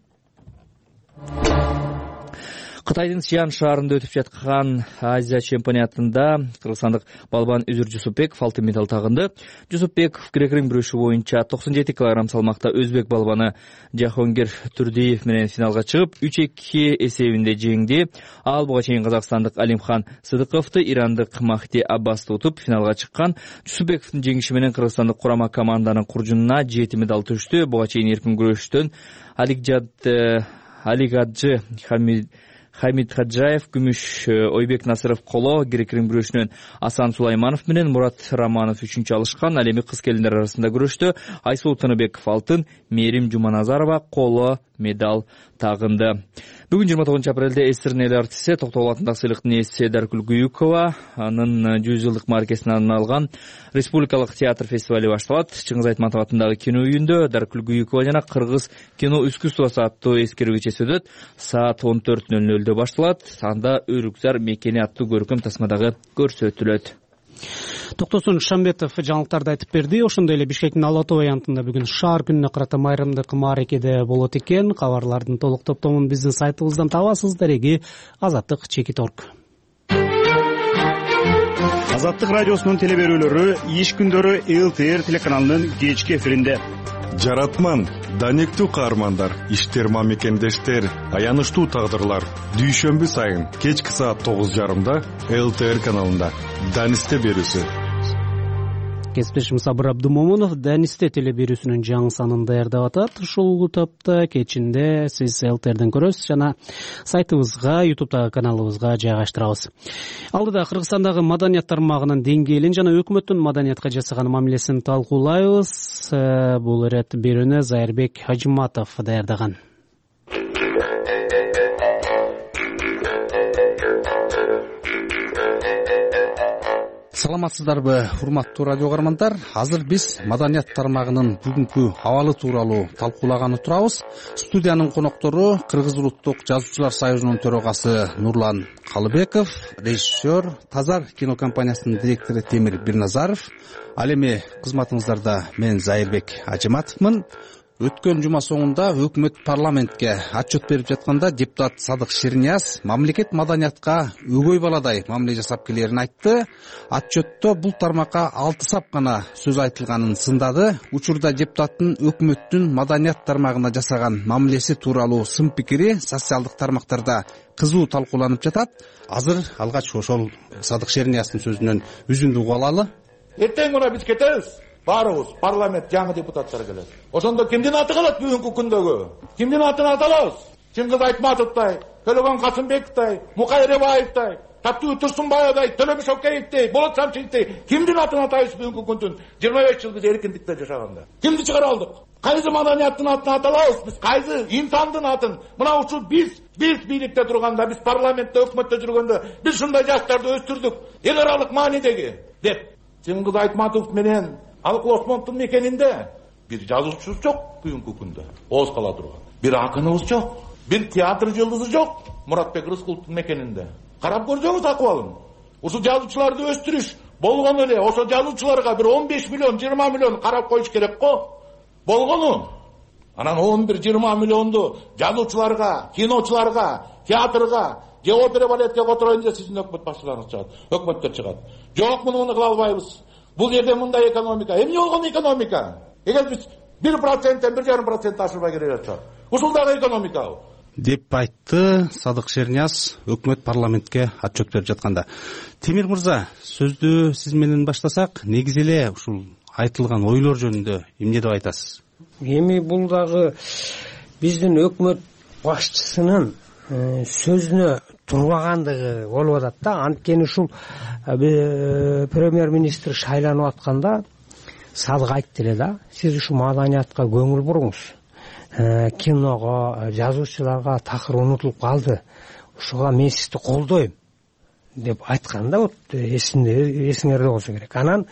Кытайдын Сиан шаарында өтүп жаткан Азия чемпионатында кыргызстандык балбан Үзүр Жусупбеков алтын медаль тагынды. Жусупбеков грек-рим күрөшү боюнча токсон жети килограмм салмакта өзбек балбаны Жахонгир Турдиев менен финалга чыгып, үч эки эсебинде жеңди. Ал буга чейин казакстандык Алимхан Сыдыковду, ирандык Махди Аббасты утуп финалга чыккан. Жусупбековдун жеңиши менен кыргызстандык курама команданын куржунуна жети медаль түштү. Буга чейин эркин күрөштөн Аликжад Алигаджы Хамид Хамид Хаджаев күмүш, Ойбек Насыров коло, грек-рим күрөшүнөн Асан Сулайманов менен Мурат Раманов үчүнчү алышкан. Ал эми кыз келиндер арасында күрөштө Айсул Тыныбеков алтын, Мерим Жуманазарова коло медаль тагынды. Бүгүн жыйырма тогузунчу апрелде эсирдин эл артисти Токтогул атындагы сыйлыктын ээси Даркүл Гүйүкова анын жүз жылдык мааракесине арналган Республикалык театр фестивали башталат. Чыңгыз Айтматов атындагы кино үйүндө Даркүл Гүйүкова жана Кыргыз кино искусствосу аттуу эскерүү кечеси өтөт. Саат он төрт нөл нөлдө башталат. Анда Өрүкзар мекени аттуу көркөм тасмадагы көрсөтүлөт. Токтосун Шамбетов жаңылыктарды айтып берди. Ошондой эле Бишкектин Ала Тоо аянтында бүгүн шаар күнүнө карата майрамдык мааракеде болот экен. Кабарлардын толук топтомун биздин сайтыбыздан табасыз. Дареги Азаттык Чекиторг. Азаттык радиосунун теле берүүлөрү иш күндөрү эл ти эр телеканалынын кечки эфиринде. Жаратман, данектүү каармандар, иштер мамекендештер, аянычтуу тагдырлар. Дүйшөмбү сайын кечки саат тогуз жарымда эл ти эр каналында Данисте берүүсү. Кесиптешим Сабыр Абдумомунов Данисте теле берүүсүнүн жаңы санын даярдап атат. Ушул топто кечинде сиз эл ти эрден көрөсүз жана сайтыбызга, ютубтагы каналыбызга жайгаштырабыз. Алдыда Кыргызстандагы маданият тармагынын деңгээлин жана өкмөттүн маданиятка жасаган мамилесин талкуулайбыз. Бул ирет берүүнү Зайырбек Хажыматов даярдаган. Саламатсыздарбы, урматтуу радио каармандар. Азыр биз маданият тармагынын бүгүнкү абалы тууралуу талкуулаганы турабыз. Студиянын коноктору Кыргыз улуттук жазуучулар союзунун төрагасы Нурлан Калыбеков, режиссер, Тазар кинокомпаниясынын директору Темир Бирназаров. Ал эми кызматыңыздарда мен Зайырбек Хажыматовмун. Өткөн жума соңунда өкмөт парламентке отчет берип жатканда депутат Садык Шернияз мамлекет маданиятка өгөй баладай мамиле жасап келерин айтты. Отчетто бул тармакка алты сап гана сөз айтылганын сындады. Учурда депутаттын өкмөттүн маданият тармагына жасаган мамилеси тууралуу сын пикири социалдык тармактарда кызуу талкууланып жатат. Азыр алгач ошол Садык Шернияздын сөзүнөн үзүндү угуп алалы. Эртең гана биз кетебиз. Барыбыз парламент жаңы депутаттар келет. Ошондо кимдин аты калат бүгүнкү күндөгү? Кимдин атын аталабыз? Чыңгыз Айтматовдай, Төлөгөн Касымбековдай, Мукай Ребаевдай, Таттуу Турсунбаевдай, Төлөбү Шокеевдей, Болот Самчиевдей кимдин атын атайбыз бүгүнкү күндүн жыйырма беш жыл биз эркиндикте жашаганда? Кимди чыгара алдык? Кайсы маданияттын атын аталабыз биз? Кайсы инсандын атын? Мына ушул биз биз бийликте турганда, биз парламентте, өкмөттө жүргөндө биз ушундай жаштарды өстүрдүк. Эл аралык маанидеги деп Чыңгыз Айтматов менен Алык Осмоновдун мекенинде бир жазуучубуз жок бүгүнкү күндө. Ооз кала турган. Бир акыныбыз жок. Бир театр жылдызы жок Муратбек Рыскуловдун мекенинде. Карап көрсөңүз акыбалын. Ушул жазуучуларды өстүрүш болгону эле ошо жазуучуларга бир он беш миллион, жыйырма миллион карап коюш керек го. Болгону. Анан он бир жыйырма миллионду жазуучуларга, киночуларга, театрга, же опера балетке котороюн деп сиздин өкмөт башчыларыңыз чыгат. Өкмөттөр чыгат. Жок, муну кыла албайбыз. Бул жерде мындай экономика. Эмне болгон экономика? Эгер биз бир проценттен бир жарым процент ашырбай келе жатсак, ушул дагы экономика деп айтты Садык Шернияз өкмөт парламентке отчет берип жатканда. Темир мырза, сөздү сиз менен баштасак, негизи эле ушул айтылган ойлор жөнүндө эмне деп айтасыз? Эми бул дагы биздин өкмөт башчысынын сөзүнө турбагандыгы болуп атат да. Анткени ушул премьер-министр шайланып атканда Садык айтты эле да, сиз ушул маданиятка көңүл буруңуз. киного, жазуучуларга такыр унутулуп калды. Ушуга мен сизди колдойм деп айткан да, вот эсиңде эсиңерде болсо керек. Анан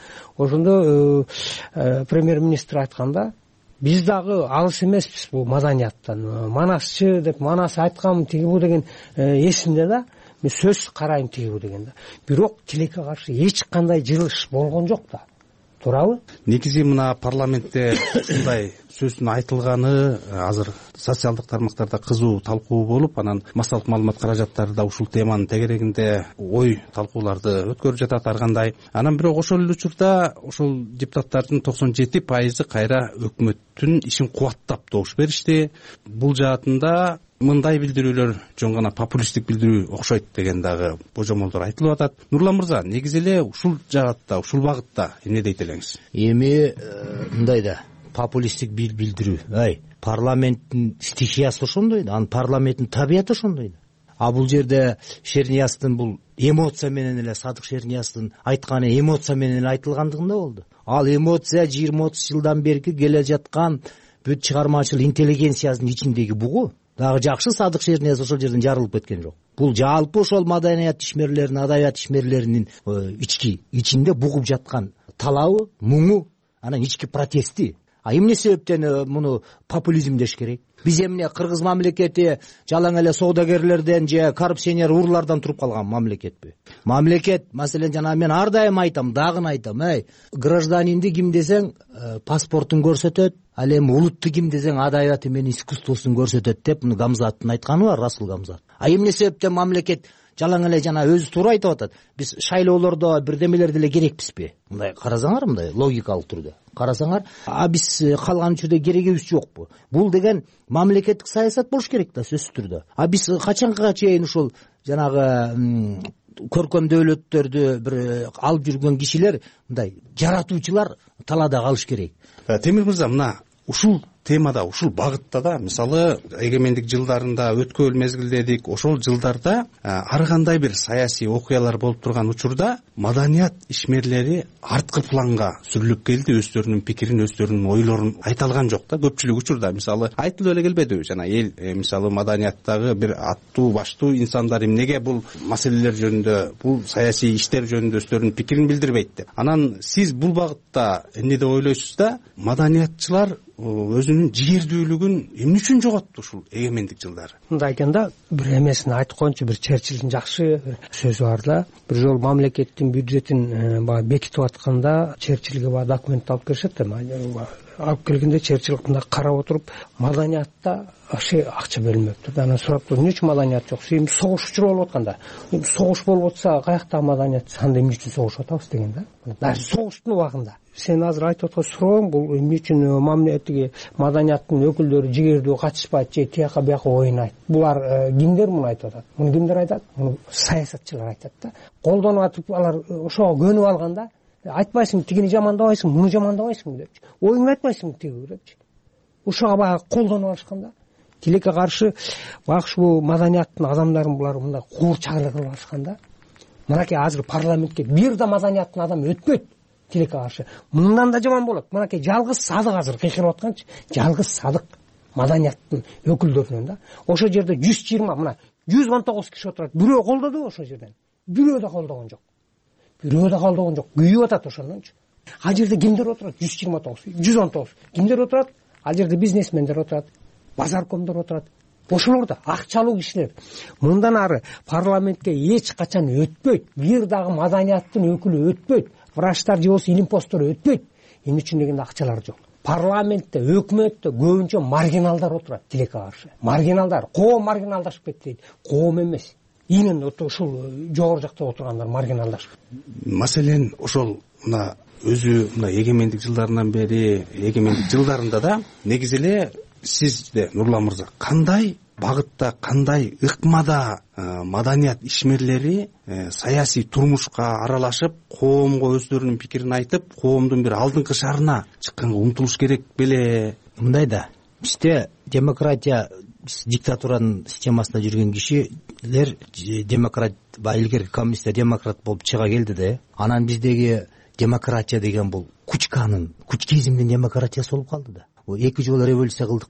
ошондо премьер-министр айтканда биз дагы алыс эмеспиз бул маданияттан. Манасчы деп манас айткам тиги бу деген эсимде да. Мен сөзсүз карайм тиги бу деген да. Бирок тилекке каршы эч кандай жылыш болгон жок да. Туурабы? Негизи мына парламентте ушундай сөздүн айтылганы азыр социалдык тармактарда кызуу талкуу болуп, анан массалык маалымат каражаттары да ушул теманын тегерегинде ой талкууларды өткөрүп жатат ар кандай. Анан бирок ошол эле учурда ошол депутаттардын токсон жети пайызы кайра өкмөттүн ишин кубаттап добуш беришти. Бул жаатында мындай билдирүүлөр жөн гана популисттик билдирүү окшойт деген дагы божомолдор айтылып атат. Нурлан мырза, негизи эле ушул жаатта, ушул багытта эмне дейт элеңиз? Эми мындай да популисттик билдирүү. Ай, парламенттин стихиясы ошондой да, анын парламенттин табияты ошондой да. А бул жерде Шернияздын бул эмоция менен эле, Садык Шернияздын айтканы эмоция менен эле айтылгандыгында болду. Ал эмоция жыйырма отуз жылдан берки келе жаткан бүт чыгармачыл интеллигенциянын ичиндеги бугу. Дагы жакшы Садык Шернияз ошол жерден жарылып кеткен жок. Бул жалпы ошол маданият ишмерлеринин, адабият ишмерлеринин ички ичинде бугуп жаткан талабы, муңу, анан ички протести. А эмне себептен муну популизм деш керек? Биз эмне кыргыз мамлекети жалаң эле соодагерлерден же коррупционер урлардан туруп калган мамлекетпи? Мамлекет, маселен жана мен ар дайым айтам, дагы айтам, эй, гражданинди ким десең паспортун көрсөтөт, ал эми улутту ким десең адабияты менен искусствосун көрсөтөт деп муну Гамзаттын айтканы бар, Расул Гамзат. А эмне себептен мамлекет жалаң эле жана өзү туура айтып атат. Биз шайлоолордо бирдемелер деле керекпизби? Мындай карасаңар, мындай логикалык түрдө карасаңар, а биз калган учурда керегибиз жокпу? Бул деген мамлекеттик саясат болуш керек да, сөзсүз түрдө. А биз качанга чейин ушул жанагы көркөм дөөлөттөрдү бир алып жүргөн кишилер, мындай жаратуучулар талаада калыш керек. Темир мырза, мына ушул темада, ушул багытта да, мисалы эгемендик жылдарында өткөн мезгилдедик, ошол жылдарда ар кандай бир саясий окуялар болуп турган учурда маданият ишмерлери арткы планга сүрүлүп келди, өздөрүнүн пикирин, өздөрүнүн ойлорун айта алган жок да. Көпчүлүк учурда мисалы айтылып эле келбедиби, жана эл мисалы маданияттагы бир аттуу баштуу инсандар эмнеге бул маселелер жөнүндө, бул саясий иштер жөнүндө өздөрүнүн пикирин билдирбейт деп. Анан сиз бул багытта эмне деп ойлойсуз да? Маданиятчылар өзүнүн жигердүүлүгүн эмне үчүн жоготту ушул эгемендик жылдары? Мындай экен да, бир эмесин айтып коеюнчу, бир Черчиллдин жакшы сөзү бар да. Бир жолу мамлекеттин бюджетин баягы бекитип атканда Черчиллге баягы документ алып келишет да. Алып келгенде Черчилл мындай карап отуруп, маданиятта акча бөлүнмөптүр. Анан сураптыр, эмне үчүн маданият жок? Эми согуш учуру болуп атканда, согуш болуп атса, каяктагы маданият, анда эмне үчүн согушуп атабыз деген да. Дагы согуштун убагында. Сен азыр айтып аткан сурооң бул эмне үчүн мамлекеттиги маданияттын өкүлдөрү жигердүү катышпайт же тияка бияка ойнайт? Булар кимдер муну айтып атат? Муну кимдер айтат? Муну саясатчылар айтат да. Колдонуп атып алар ошого көнүп алганда, айтпайсың тигини жамандабайсың, муну жамандабайсың депчи. Оюңду айтпайсың тиги депчи. Ошого баягы колдонуп алышканда, тилекке каршы баягы ушул маданияттын адамдарын булар мындай куурчагылык кылып алышканда, мынакей азыр парламентке бир да маданияттын адамы өтпөйт. Тилекке каршы мындан да жаман болот. Мынакей жалгыз Садык азыр кыйкырып атканчы, жалгыз Садык маданияттын өкүлдөрүнөн да. Ошол жерде жүз жыйырма, мына жүз он тогуз киши отурат. Бирөө колдоду ошол жерден. Бирөө да колдогон жок. Бирөө да колдогон жок. Күйүп атат ошондончу. Ал жерде кимдер отурат? жүз жыйырма тогуз, жүз он тогуз. Кимдер отурат? Ал жерде бизнесмендер отурат, базаркомдор отурат. Ошолор да акчалуу кишилер. Мындан ары парламентке эч качан өтпөйт. Бир дагы маданияттын өкүлү өтпөйт. Врачтар же болсо илим посттору өтпөйт. Эмне үчүн дегенде акчалар жок. Парламентте, өкмөттө көбүнчө маргиналдар отурат тилекке каршы. Маргиналдар, коом маргиналдашып кетти дейт. Коом эмес. Именно ушул жогору жакта отургандар маргиналдашып. Маселен ошол мына өзү мына эгемендик жылдарынан бери, эгемендик жылдарында да негизи эле сизде Нурлан мырза кандай багытта, кандай ыкмада маданият ишмерлери саясий турмушка аралашып, коомго өздөрүнүн пикирин айтып, коомдун бир алдыңкы шарына чыкканга умтулуш керек беле? Мындай да, бизде демократия, диктатуранын системасында жүргөн кишилер демократ, илгерки коммунисттер демократ болуп чыга келди да. Анан биздеги демократия деген бул кучканын, кучкизмдин демократиясы болуп калды да. Эки жолу революция кылдыкпы?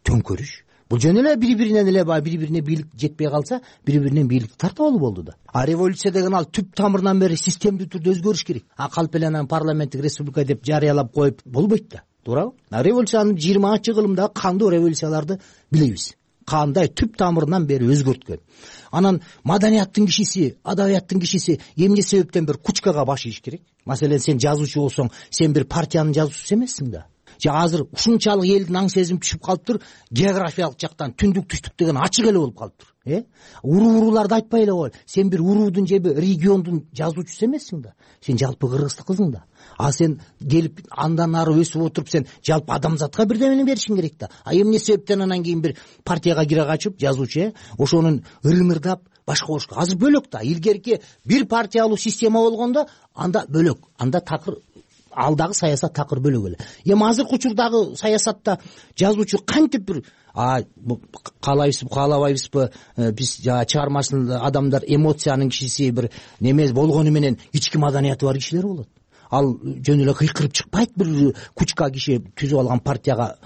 төңкөрүш. Бул жөн эле бири биринен эле баягы бири бирине бийлик жетпей калса бири биринен бийликти тартып алуу болду да. А революция деген ал түп тамырынан бери системдүү түрдө өзгөрүш керек. А калп эле анан парламенттик республика деп жарыялап коюп болбойт да, туурабы? Революциянын жыйырманчы кылымдагы кандуу революцияларды билебиз. Кандай түп тамырынан бери өзгөрткөн. Анан маданияттын кишиси, адабияттын кишиси эмне себептен бир кучкага баш ийиш керек? Маселен, сен жазуучу болсоң, сен бир партиянын жазуучусу эмессиң да. Же азыр ушунчалык элдин аң сезим түшүп калыптыр, географиялык жактан түндүк түштүк деген ачык эле болуп калыптыр. Э? Уруу урууларды айтпай эле коелу. Сен бир уруудун же бир региондун жазуучусу эмессиң да. Сен жалпы кыргыздык кызың да. А сен келип андан ары өсүп отуруп сен жалпы адамзатка бирдемени беришиң керек да. А эмне себептен анан кийин бир партияга кире качып жазуучу, э, ошонун ырымырдап башка болушка. Азыр бөлөк да. Илгерки бир партиялуу система болгондо анда бөлөк. Анда такыр алдагы саясат такыр бөлөк эле. Эми азыркы учурдагы саясатта жазуучу кантип бир каалайбызбы, каалабайбызбы, биз чыгармачыл адамдар эмоциянын кишиси, бир неме болгону менен ички маданияты бар кишилер болот. Ал жөн эле кыйкырып чыкпайт, бир кучка киши түзүп алган партияга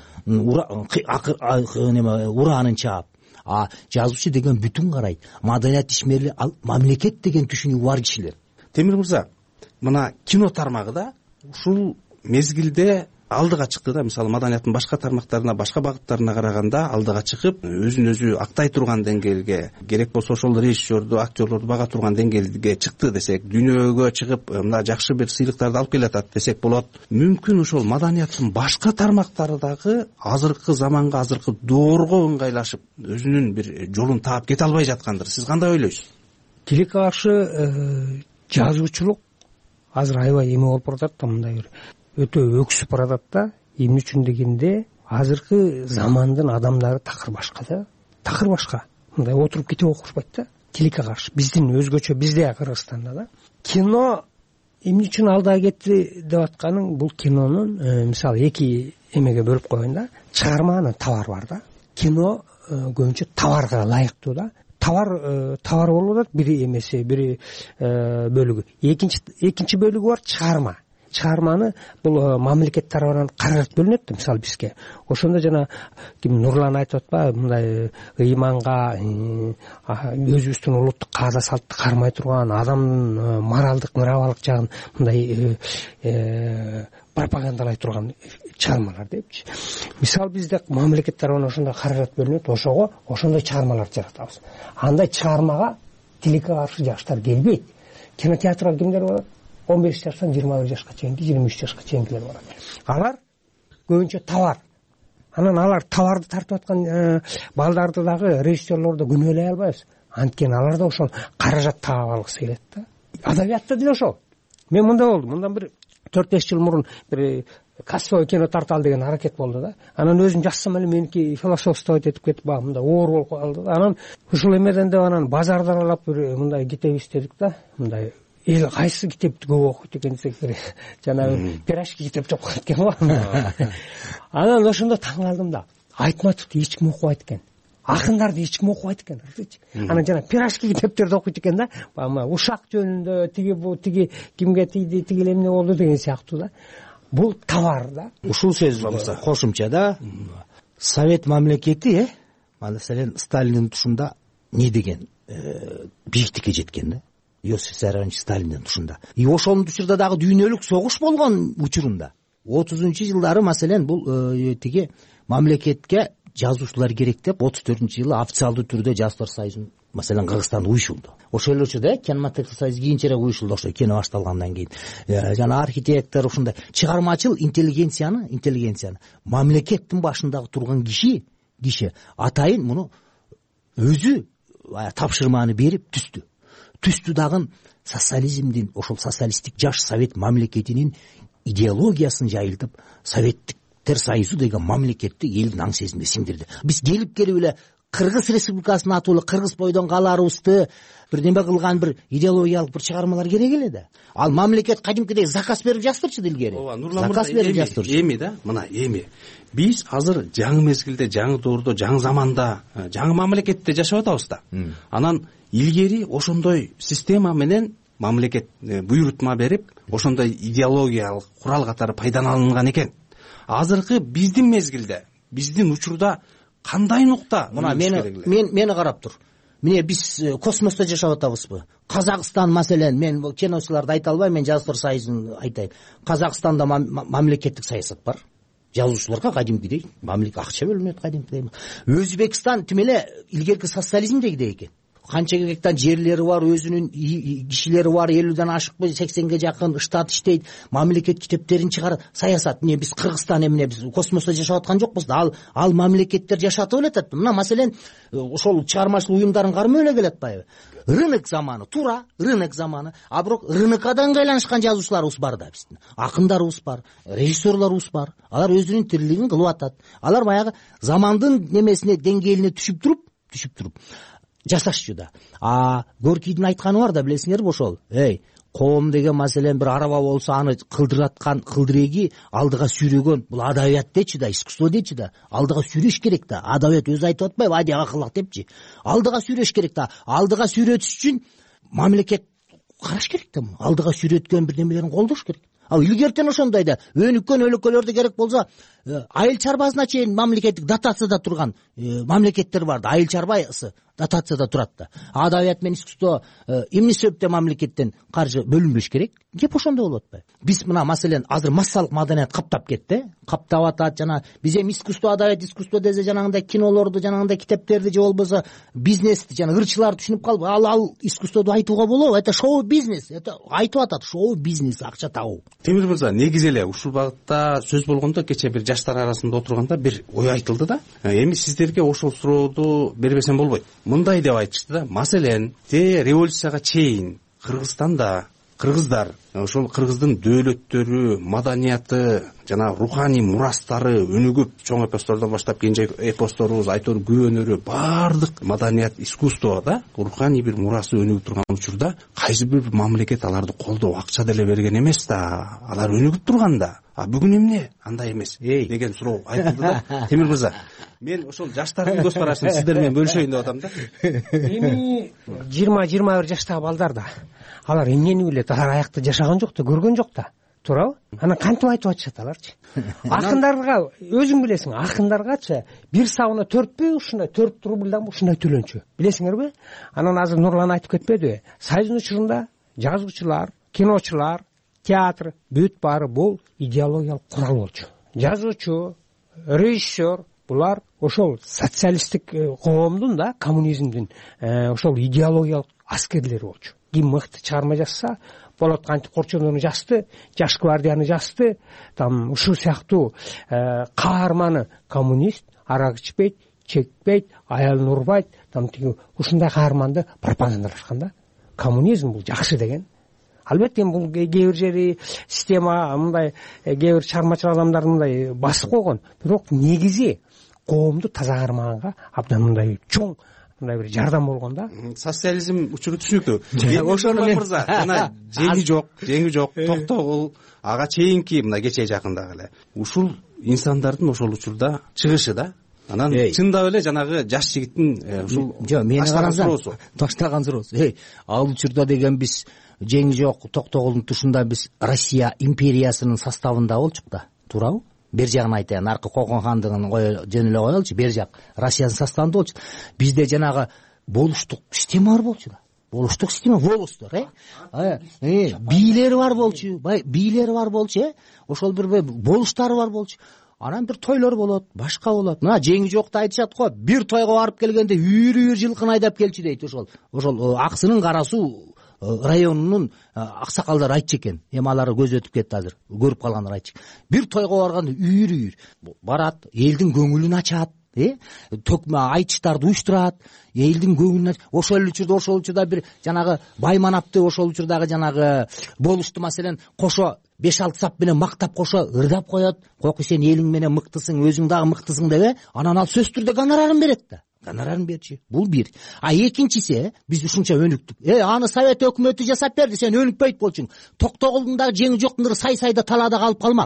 ураанын чаап. А жазуучу деген бүтүн карайт. Маданият ишмери, ал мамлекет деген түшүнүгү бар кишилер. Темир мырза, мына кино тармагы да ушул мезгилде алдыга чыкты да. Мисалы, маданияттын башка тармактарына, башка багыттарына караганда алдыга чыгып, өзүн өзү актай турган деңгээлге, керек болсо ошол режиссерду, актерлорду бага турган деңгээлге чыкты десек, дүйнөгө чыгып, мына жакшы бир сыйлыктарды алып келатат десек болот. Мүмкүн ошол маданияттын башка тармактары дагы азыркы заманга, азыркы доорго ыңгайлашып, өзүнүн бир жолун таап кете албай жаткандыр. Сиз кандай ойлойсуз? Тилекке каршы жазуучулук азыр аябай эме болуп баратат да, мындай бир өтө өксүп баратат да. Эмне үчүн дегенде, азыркы замандын адамдары такыр башка да, такыр башка. Мындай отуруп китеп окушпайт да. Тилекке каршы биздин өзгөчө, бизде Кыргызстанда да кино эмне үчүн алдыга кетти деп атканың, бул кинонун мисалы эки эмеге бөлүп койгон да. Чыгарма анан товар бар да. Кино көбүнчө товарга ылайыктуу да. Товар товар болуп атат, бири эмеси, бири бөлүгү. Экинчи экинчи бөлүгү бар чыгарма. Чыгарманы бул мамлекет тарабынан каражат бөлүнөт да, мисалы бизге. Ошондо жана ким Нурлан айтып атпа, мындай ыйманга, өзүбүздүн улуттук каза салтты кармай турган, адамдын моралдык, нравалык жагын мындай пропагандалай турган чыгармалар депчи. Мисалы бизде мамлекет тарабынан ошондой каражат бөлүнөт, ошого ошондой чыгармаларды жаратабыз. Андай чыгармага тилекке каршы жаштар келбейт. Кинотеатрга кимдер барат? он беш жаштан жыйырма бир жашка чейинки, жыйырма үч жашка чейинкилер барат. Алар көбүнчө товар. Анан алар товарды тартып аткан балдарды дагы, режиссерлорду күнөөлөй албайбыз. Анткени алар да ошол каражат таап алгысы келет да. Адабиятта деле ошол. Мен мындай болду, мындан бир төрт беш жыл мурун бир кассовый кино тарталы деген аракет болду да. Анан өзүм жазсам эле меники философствовать этип кетип, баягы мындай оор болуп калды да. Анан ушул эмеден деп анан базарды аралап бир мындай китеп издедик да. Мындай эл кайсы китепти көп окуйт экен десек, жанагы пирожки китеп деп коет экен го. Анан ошондо таң калдым да. Айтматовду эч ким окубайт экен. Акындарды эч ким окубайт экен. Анан жана пирожки китептерди окуйт экен да. Баягы ушак жөнүндө, тиги бу тиги кимге тийди, тиги эмне болду деген сыяктуу да. Бул товар да. Ушул сөз кошумча да. Совет мамлекети, э, маселен Сталиндин тушунда не деген бийиктикке жеткен да. Иосиф Виссарионович Сталиндин тушунда. И ошонун учурда дагы дүйнөлүк согуш болгон учурунда отузунчу жылдары маселен бул тиги мамлекетке жазуучулар керек деп отуз төртүнчү жылы официалдуу түрдө Жазуулар союзун маселен Кыргызстанда уюшулду. Ошол эле учурда кинематограф союз кийинчерээк уюшулду, ошо кино башталгандан кийин. Жана архитектор ушундай чыгармачыл интеллигенцияны, интеллигенцияны мамлекеттин башындагы турган киши, киши атайын муну өзү тапшырманы берип түздү. Түстү дагы социализмдин, ошол социалисттик жаш совет мамлекетинин идеологиясын жайылтып, Советтиктер союзу деген мамлекетти элдин аң сезимине сиңдирди. Биз келип келип эле Кыргыз Республикасынын атуулы Кыргыз бойдон каларыбызды бир неме кылган бир идеологиялык бир чыгармалар керек эле да. Ал мамлекет кадимкидей заказ берип жастырчы илгери. Ооба, Нурлан мырза, эми да, мына эми биз азыр жаңы мезгилде, жаңы доордо, жаңы заманда, жаңы мамлекетте жашап атабыз да. Анан илгери ошондой система менен мамлекет буйрутма берип, ошондой идеологиялык курал катары пайдаланган экен. Азыркы биздин мезгилде, биздин учурда кандай нукта мына мени мен мени карап тур. Міне биз космоста жашап атабызбы? Казакстан маселен, мен киночуларды айта албайм, мен жазуучулар союзун айтайын. Казакстанда мамлекеттик саясат бар. Жазуучуларга кадимкидей мамлекет акча бөлүнөт кадимкидей. Өзбекстан тим эле илгерки социализмдегидей экен. Канча гектар жерлери бар, өзүнүн кишилери бар, элүүдөн ашыкпы, сексенге жакын штат иштейт, мамлекет китептерин чыгарат, саясат. Эмне биз Кыргызстан эмне биз космосто жашап аткан жокпуз да, ал ал мамлекеттер жашатып эле атат. Мына маселен ошол чыгармачылык уюмдарын кармай эле келет атпайбы? Рынок заманы, туура, рынок заманы. А бирок рынокадан айланышкан жазуучуларыбыз бар да биздин. Акындарыбыз бар, режиссерлорубуз бар. Алар өзүнүн тирилигин кылып атат. Алар баягы замандын немесине, деңгээлине түшүп туруп, түшүп туруп жасашчу да. А Горкийдин айтканы бар да, билесиңерби ошол. Эй, коом деген маселен бир араба болсо аны кылдыраткан кылдыреги алдыга сүйрөгөн. Бул адабият дечи да, искусство дечи да. Алдыга сүйрөш керек да. Адабият өзү айтып атпайбы, адига кылак депчи. Алдыга сүйрөш керек да. Алдыга сүйрөтүш үчүн мамлекет караш керек да. Алдыга сүйрөткөн бир немелерин колдош керек. Ал илгертен ошондой да. Өнүккөн өлкөлөрдө керек болсо айыл чарбасына чейин мамлекеттик дотацияда турган мамлекеттер бар да. Айыл чарбасы дотацияда турат да. Адабият менен искусство эмне себептен мамлекеттен каржы бөлүнбөш керек? Кеп ошондой болуп атпайбы? Биз мына маселен азыр массалык маданият каптап кетти, каптап атат. Жана биз эми искусство, адабият, искусство десе жанагындай кинолорду, жанагындай китептерди же болбосо бизнести, жана ырчыларды түшүнүп калып, ал ал искусстводу айтууга болобу? Это шоу бизнес, это айтып атат, шоу бизнес, акча табуу. Темир мырза, негизи эле ушул багытта сөз болгондо кече бир жаштар арасында отурганда бир ой айтылды да. Эми сиздерге ошол сурооду бербесем болбойт. Мындай деп айтышты да. Маселен, те революцияга чейин Кыргызстанда кыргыздар ошол кыргыздын дөөлөттөрү, маданияты, жана руханий мурастары өнүгүп, чоң эпостордон баштап кенже эпосторубуз, айтор күбөнөрү, баардык маданият, искусство да, руханий бир мурасы өнүгүп турган учурда кайсы бир мамлекет аларды колдоп акча деле берген эмес да. Алар өнүгүп турган да. А бүгүн эмне андай эмес? Эй, деген суроо айтылды да. Темир мырза, мен ошол жаштардын көз карашын сиздер менен бөлүшөйүн деп атам да. Эми жыйырма жыйырма бир жаштагы балдар да, алар эмнени билет? Алар аякта жашаган жок да, көргөн жок да. Туурабы? Анан кантип айтып атышат аларчы? Акындарга өзүң билесиң, акындаргачы бир сабына төртпү, ушундай төрт рубльдан ушундай төлөнчү. Билесиңерби? Анан азыр Нурлан айтып кетпедиби? Союздун учурунда жазуучулар, киночулар, театр бүт баары бул идеологиялык курал болчу. Жазуучу, режиссер булар ошол социалисттик коомдун да, коммунизмдин ошол идеологиялык аскерлери болчу. Ким мыкты чыгарма жазса, Болот кантип Корчондону жазды, Жаш гвардияны жазды, там ушул сыяктуу каарманы коммунист, арак ичпейт, чекпейт, аялын урбайт, там тиги ушундай каарманды пропагандалашкан да. Коммунизм бул жакшы деген. Албетте бул кээ бир жери система мындай кээ бир чыгармачыл адамдар мындай басып койгон, бирок негизи коомду таза кармаганга абдан мындай чоң мындай бир жардам болгон да. Социализм учуру түшүнүктүү. Ошону мен мырза, жана жеңи жок, жеңи жок, токтогул, ага чейинки мына кече жакындагы эле ушул инсандардын ошол учурда чыгышы да. Анан чындап эле жанагы жаш жигиттин ушул жок, мени караңыз, таштаган суроосу. Эй, ал учурда деген биз жеңи жок, токтогулдун тушунда биз Россия империясынын составында болчук да. Туурабы? Бер жагын айтайын, аркы Кокон хандыгын кое жөн эле коелучу, бер жак Россиянын составында болчу. Бизде жанагы болуштук система бар болчу да. Болуштук система, волостор, э? Э, бийлери бар болчу, бийлери бар болчу, э? Ошол бир болуштары бар болчу. Анан бир тойлор болот, башка болот. Мына жеңи жокто айтышат го, бир тойго барып келгенде үйрү-үйрү жылкын айдап келчү дейт ошол. Ошол Аксынын Кара Суу районунун аксакалдары айтчу экен. Эми алар көз өтүп кетти азыр. Көрүп калгандар айтчу. Бир тойго барганда үйрү-үйрү барат, элдин көңүлүн ачат, э? Төкмө айтыштарды уюштурат, элдин көңүлүн ошол учурда ошол учурда бир жанагы Байманапты ошол учурдагы жанагы болушту маселен кошо беш алты сап менен мактап кошо ырдап коет. Кокуй сен элиң менен мыктысың, өзүң дагы мыктысың деп, анан ал сөзсүз түрдө гонорарын берет да. Гонорарын берчи. Бул бир. А экинчиси, биз ушунча өнүктүк. Э, аны Совет өкмөтү жасап берди, сен өнүкпөйт болчуң. Токтогулдун дагы жеңи жоктундур сай-сайда талаада калып калмак.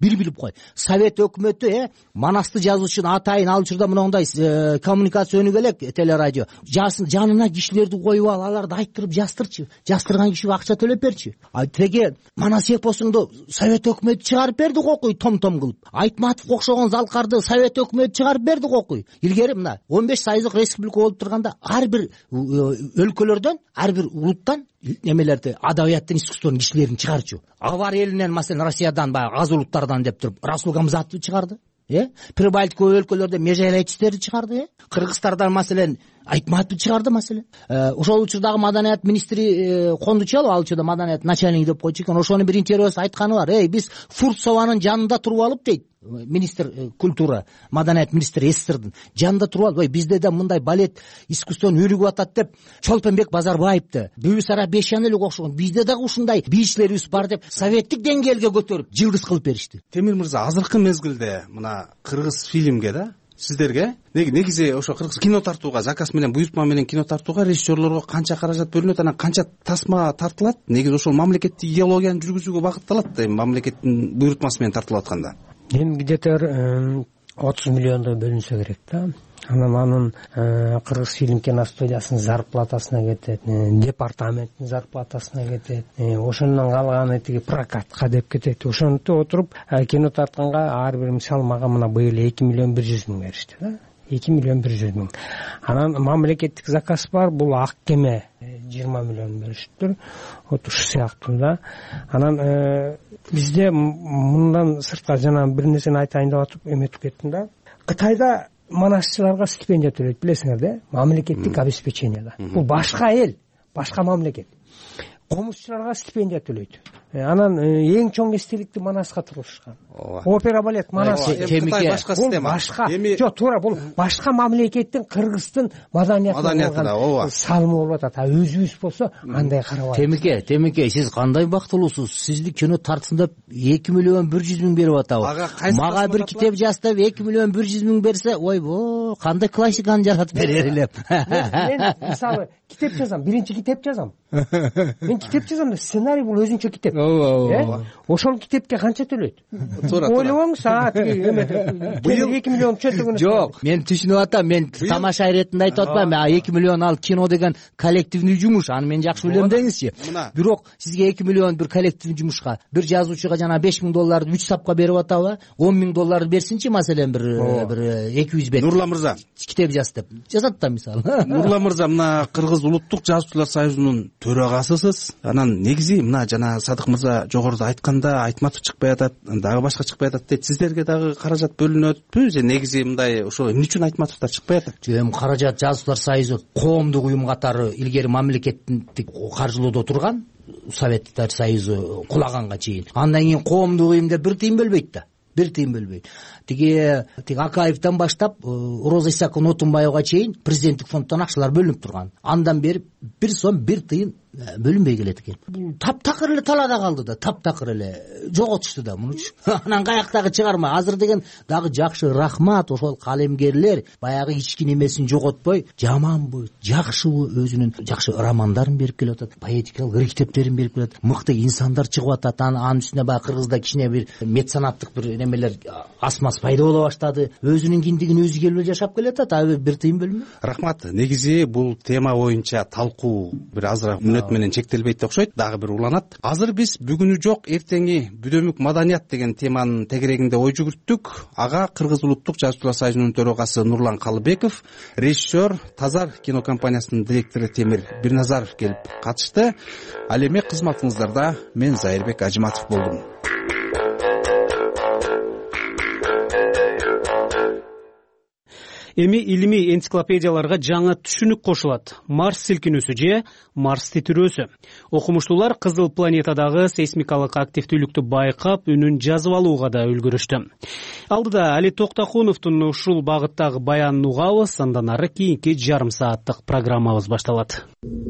бир билип кой, совет өкмөтү э Манасты жазуучунун атайын ал учурда мындай коммуникация өнүгө элек телерадио, жанына кишилерди коюп ал, аларды айттырып жастырчы, жастырган кишиге акча төлөп берчи. А теге Манас эпосуңду совет өкмөтү чыгарып берди кокуй, том том кылып. Айтматов окшогон залкарды совет өкмөтү чыгарып берди кокуй. Илгери мына он беш сайыздык республика болуп турганда ар бир өлкөлөрдөн, ар бир улуттан немелерди, адабияттын, искусствонун кишилерин чыгарчу. Авар элинен, маселен Россиядан, баягы аз улуттардан деп туруп Расул Гамзатовду чыгарды. Э? Прибалтика өлкөлөрдө Межелечтерди чыгарды, э? Кыргызстардан маселен Айтматовду чыгарды маселен. Ошол учурдагы маданият министри Кондучалов, ал учурда маданият начальниги деп койчу экен. Ошонун бир интервьюсу айтканы бар. Эй, биз Фурцованын жанында туруп алып дейт. Министр культура, маданият министри СССРдин жанында туруп алып, ой, бизде да мындай балет искусствонун өнүгүп атат деп Чолпонбек Базарбаевди, Бүбүсара Бешенелик окшогон бизде дагы ушундай бийчилерибиз бар деп советтик деңгээлге көтөрүп жылдыз кылып беришти. Темир мырза, азыркы мезгилде мына кыргыз фильмге да сиздерге негизи ошо кыргыз кино тартууга, заказ менен, буйртма менен кино тартууга режиссерлорго канча каражат бөлүнөт, анан канча тасма тартылат? Негизи ошол мамлекеттик идеологияны жүргүзүүгө багытталат, мамлекеттин буйртмасы менен тартылып атканда. Эми где-то отуз миллиондой бөлүнсө керек да. Анан анын кыргыз фильм киностудиясынын зарплатасына кетет, департаменттин зарплатасына кетет, ошондон калганы тиги прокатка деп кетет. Ошонтип отуруп кино тартканга ар бир, мисалы, мага мына быйыл эки миллион бир жүз миң беришти да. эки миллион бир жүз миң. Анан мамлекеттик заказ бар, бул Ак кеме жыйырма миллион беришиптир. Вот ушу сыяктуу да. Анан бизде мындан сыртка жана бир нерсени айтайын деп атып эметип кеттим да. Кытайда манасчыларга стипендия төлөйт, билесиңер да, мамлекеттик обеспечение да. Бул башка эл, башка мамлекет. Комузчуларга стипендия төлөйт. Анан эң чоң эстеликти Манаска тургузушкан. Опера балет Манас. Кытай башка система. Башка. Жок, туура, бул башка мамлекеттин, Кыргыздын маданияты салымы болуп атат. А өзүбүз болсо андай карабайбыз. Темике, Темике, сиз кандай бактылуусуз? Сизди кино тартсын деп эки миллион бир жүз миң берип атабы. Мага бир китеп жаздап эки миллион бир жүз миң берсе, ойбо, кандай классиканы жаратып берер элем. Мен мисалы китеп жазам, биринчи китеп жазам. Мен китеп жазам да, сценарий бул өзүнчө китеп. Ошол китепке канча төлөйт? Ойлобоңуз, а быйыл эки миллион чөтөгүн. Жок, мен түшүнүп атам, мен тамаша иретинде айтып атпайм. А эки миллион ал кино деген коллективный жумуш, аны мен жакшы билем деңизчи. Бирок сизге эки миллион бир коллективный жумушка, бир жазуучуга жана беш миң долларды үч сапка берип атабы? он миң долларды берсинчи, маселен бир бир эки жүз бет. Нурлан мырза, китеп жаз деп. Жазат да мисалы. Нурлан мырза, мына Кыргыз улуттук жазуучулар союзунун төрагасысыз. Анан негизи мына жана Садык мырза жогоруда айтканда, Айтматов чыкпай атат, дагы башка чыкпай атат дейт. Сиздерге дагы каражат бөлүнөтпү же негизи мындай ошо эмне үчүн Айтматовдор чыкпай атат? Эми каражат жазуучулар союзу коомдук уюм катары илгери мамлекеттик каржылоодо турган, Советтер союзу кулаганга чейин. Андан кийин коомдук уюм деп бир тыйын бөлбөйт да. Бир тыйын бөлбөйт. Тиги тиги Акаевден баштап Роза Исаковна Отунбаевга чейин президенттик фонддон акчалар бөлүнүп турган. Андан бери бир сом бир тыйын бөлүнбөй келет экен. Таптакыр эле талаада калды да, таптакыр эле жоготушту да мунучу. Анан каяктагы чыгарма азыр деген дагы жакшы, рахмат, ошол калемгерлер баягы ички немесин жоготпой, жаманбы, жакшыбы өзүнүн жакшы романдарын берип келип атат, поэтикалык ыр китептерин берип келип атат, мыкты инсандар чыгып атат. Анын үстүнө баягы Кыргызда кичине бир меценаттык бир немелер асмас пайда боло баштады. Өзүнүн киндигин өзү келип жашап келатат, а бир тыйын бөлмөй. Рахмат. Негизи бул тема боюнча талкуу бир азыраак менен чектелбейт деп окшойт, дагы бир уланат. Азыр биз бүгүнү жок, эртеңи бүдөмүк маданият деген теманын тегерегинде ой жүгүрттүк. Ага Кыргыз улуттук жазуучулар союзунун төрагасы Нурлан Калыбеков, режиссер Тазар кинокомпаниясынын директору Темир Бирназаров келип катышты. Ал эми кызматыңыздарда мен Зайырбек Ажыматов болдум. Эми илимий энциклопедияларга жаңы түшүнүк кошулат. Марс силкинүүсү же Марс титирөөсү. Окумуштуулар кызыл планетадагы сейсмикалык активдүүлүктү байкап, үнүн жазып алууга да үлгүрүштү. Алдыда Али Токтокуновдун ушул багыттагы баянын угабыз, андан ары кийинки жарым сааттык программабыз башталат.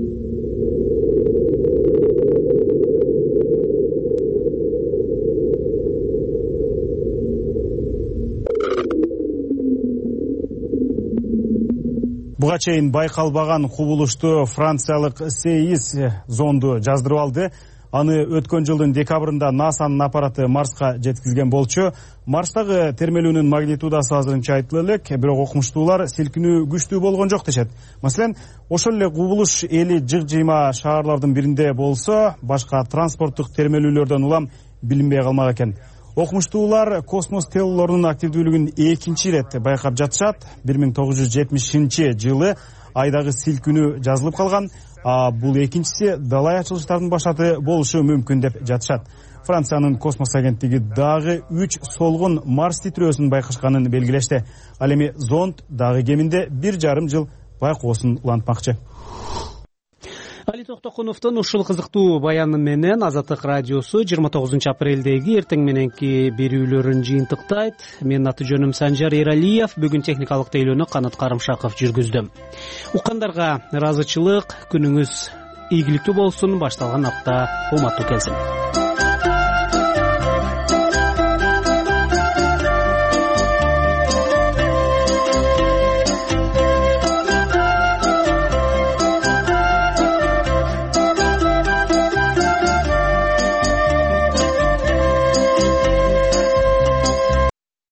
Буга чейин байкалбаган кубулушту франциялык Сейис зонду жаздырып алды. Аны өткөн жылдын декабрында насанын аппараты Марска жеткизген болчу. Марстагы термелүүнүн магнитудасы азырынча айтыла элек, бирок окумуштуулар силкинүү күчтүү болгон жок дешет. Маселен, ошол эле кубулуш эли жык-жыйма шаарлардын биринде болсо, башка транспорттук термелүүлөрдөн улам билинбей калмак экен. Окумуштуулар космос телолорунун активдүүлүгүн экинчи ирет байкап жатышат. бир миң тогуз жүз жетимишинчи жылы айдагы силкинүү жазылып калган. А бул экинчиси далай ачылыштардын башаты болушу мүмкүн деп жатышат. Франциянын космос агенттиги дагы үч солгун Марс титирөөсүн байкашканын белгилешти. Ал эми зонд дагы кеминде бир жарым жыл байкоосун улантмакчы. Али Токтокуновдун ушул кызыктуу баяны менен Азаттык радиосу жыйырма тогузунчу апрелдеги эртең мененки берүүлөрүн жыйынтыктайт. Менин аты жөнүм Санжар Эралиев. Бүгүн техникалык тейлөөнү Канат Карымшаков жүргүздү. Уккандарга ыраазычылык, күнүңүз ийгиликтүү болсун. Башталган апта уматтуу келсин.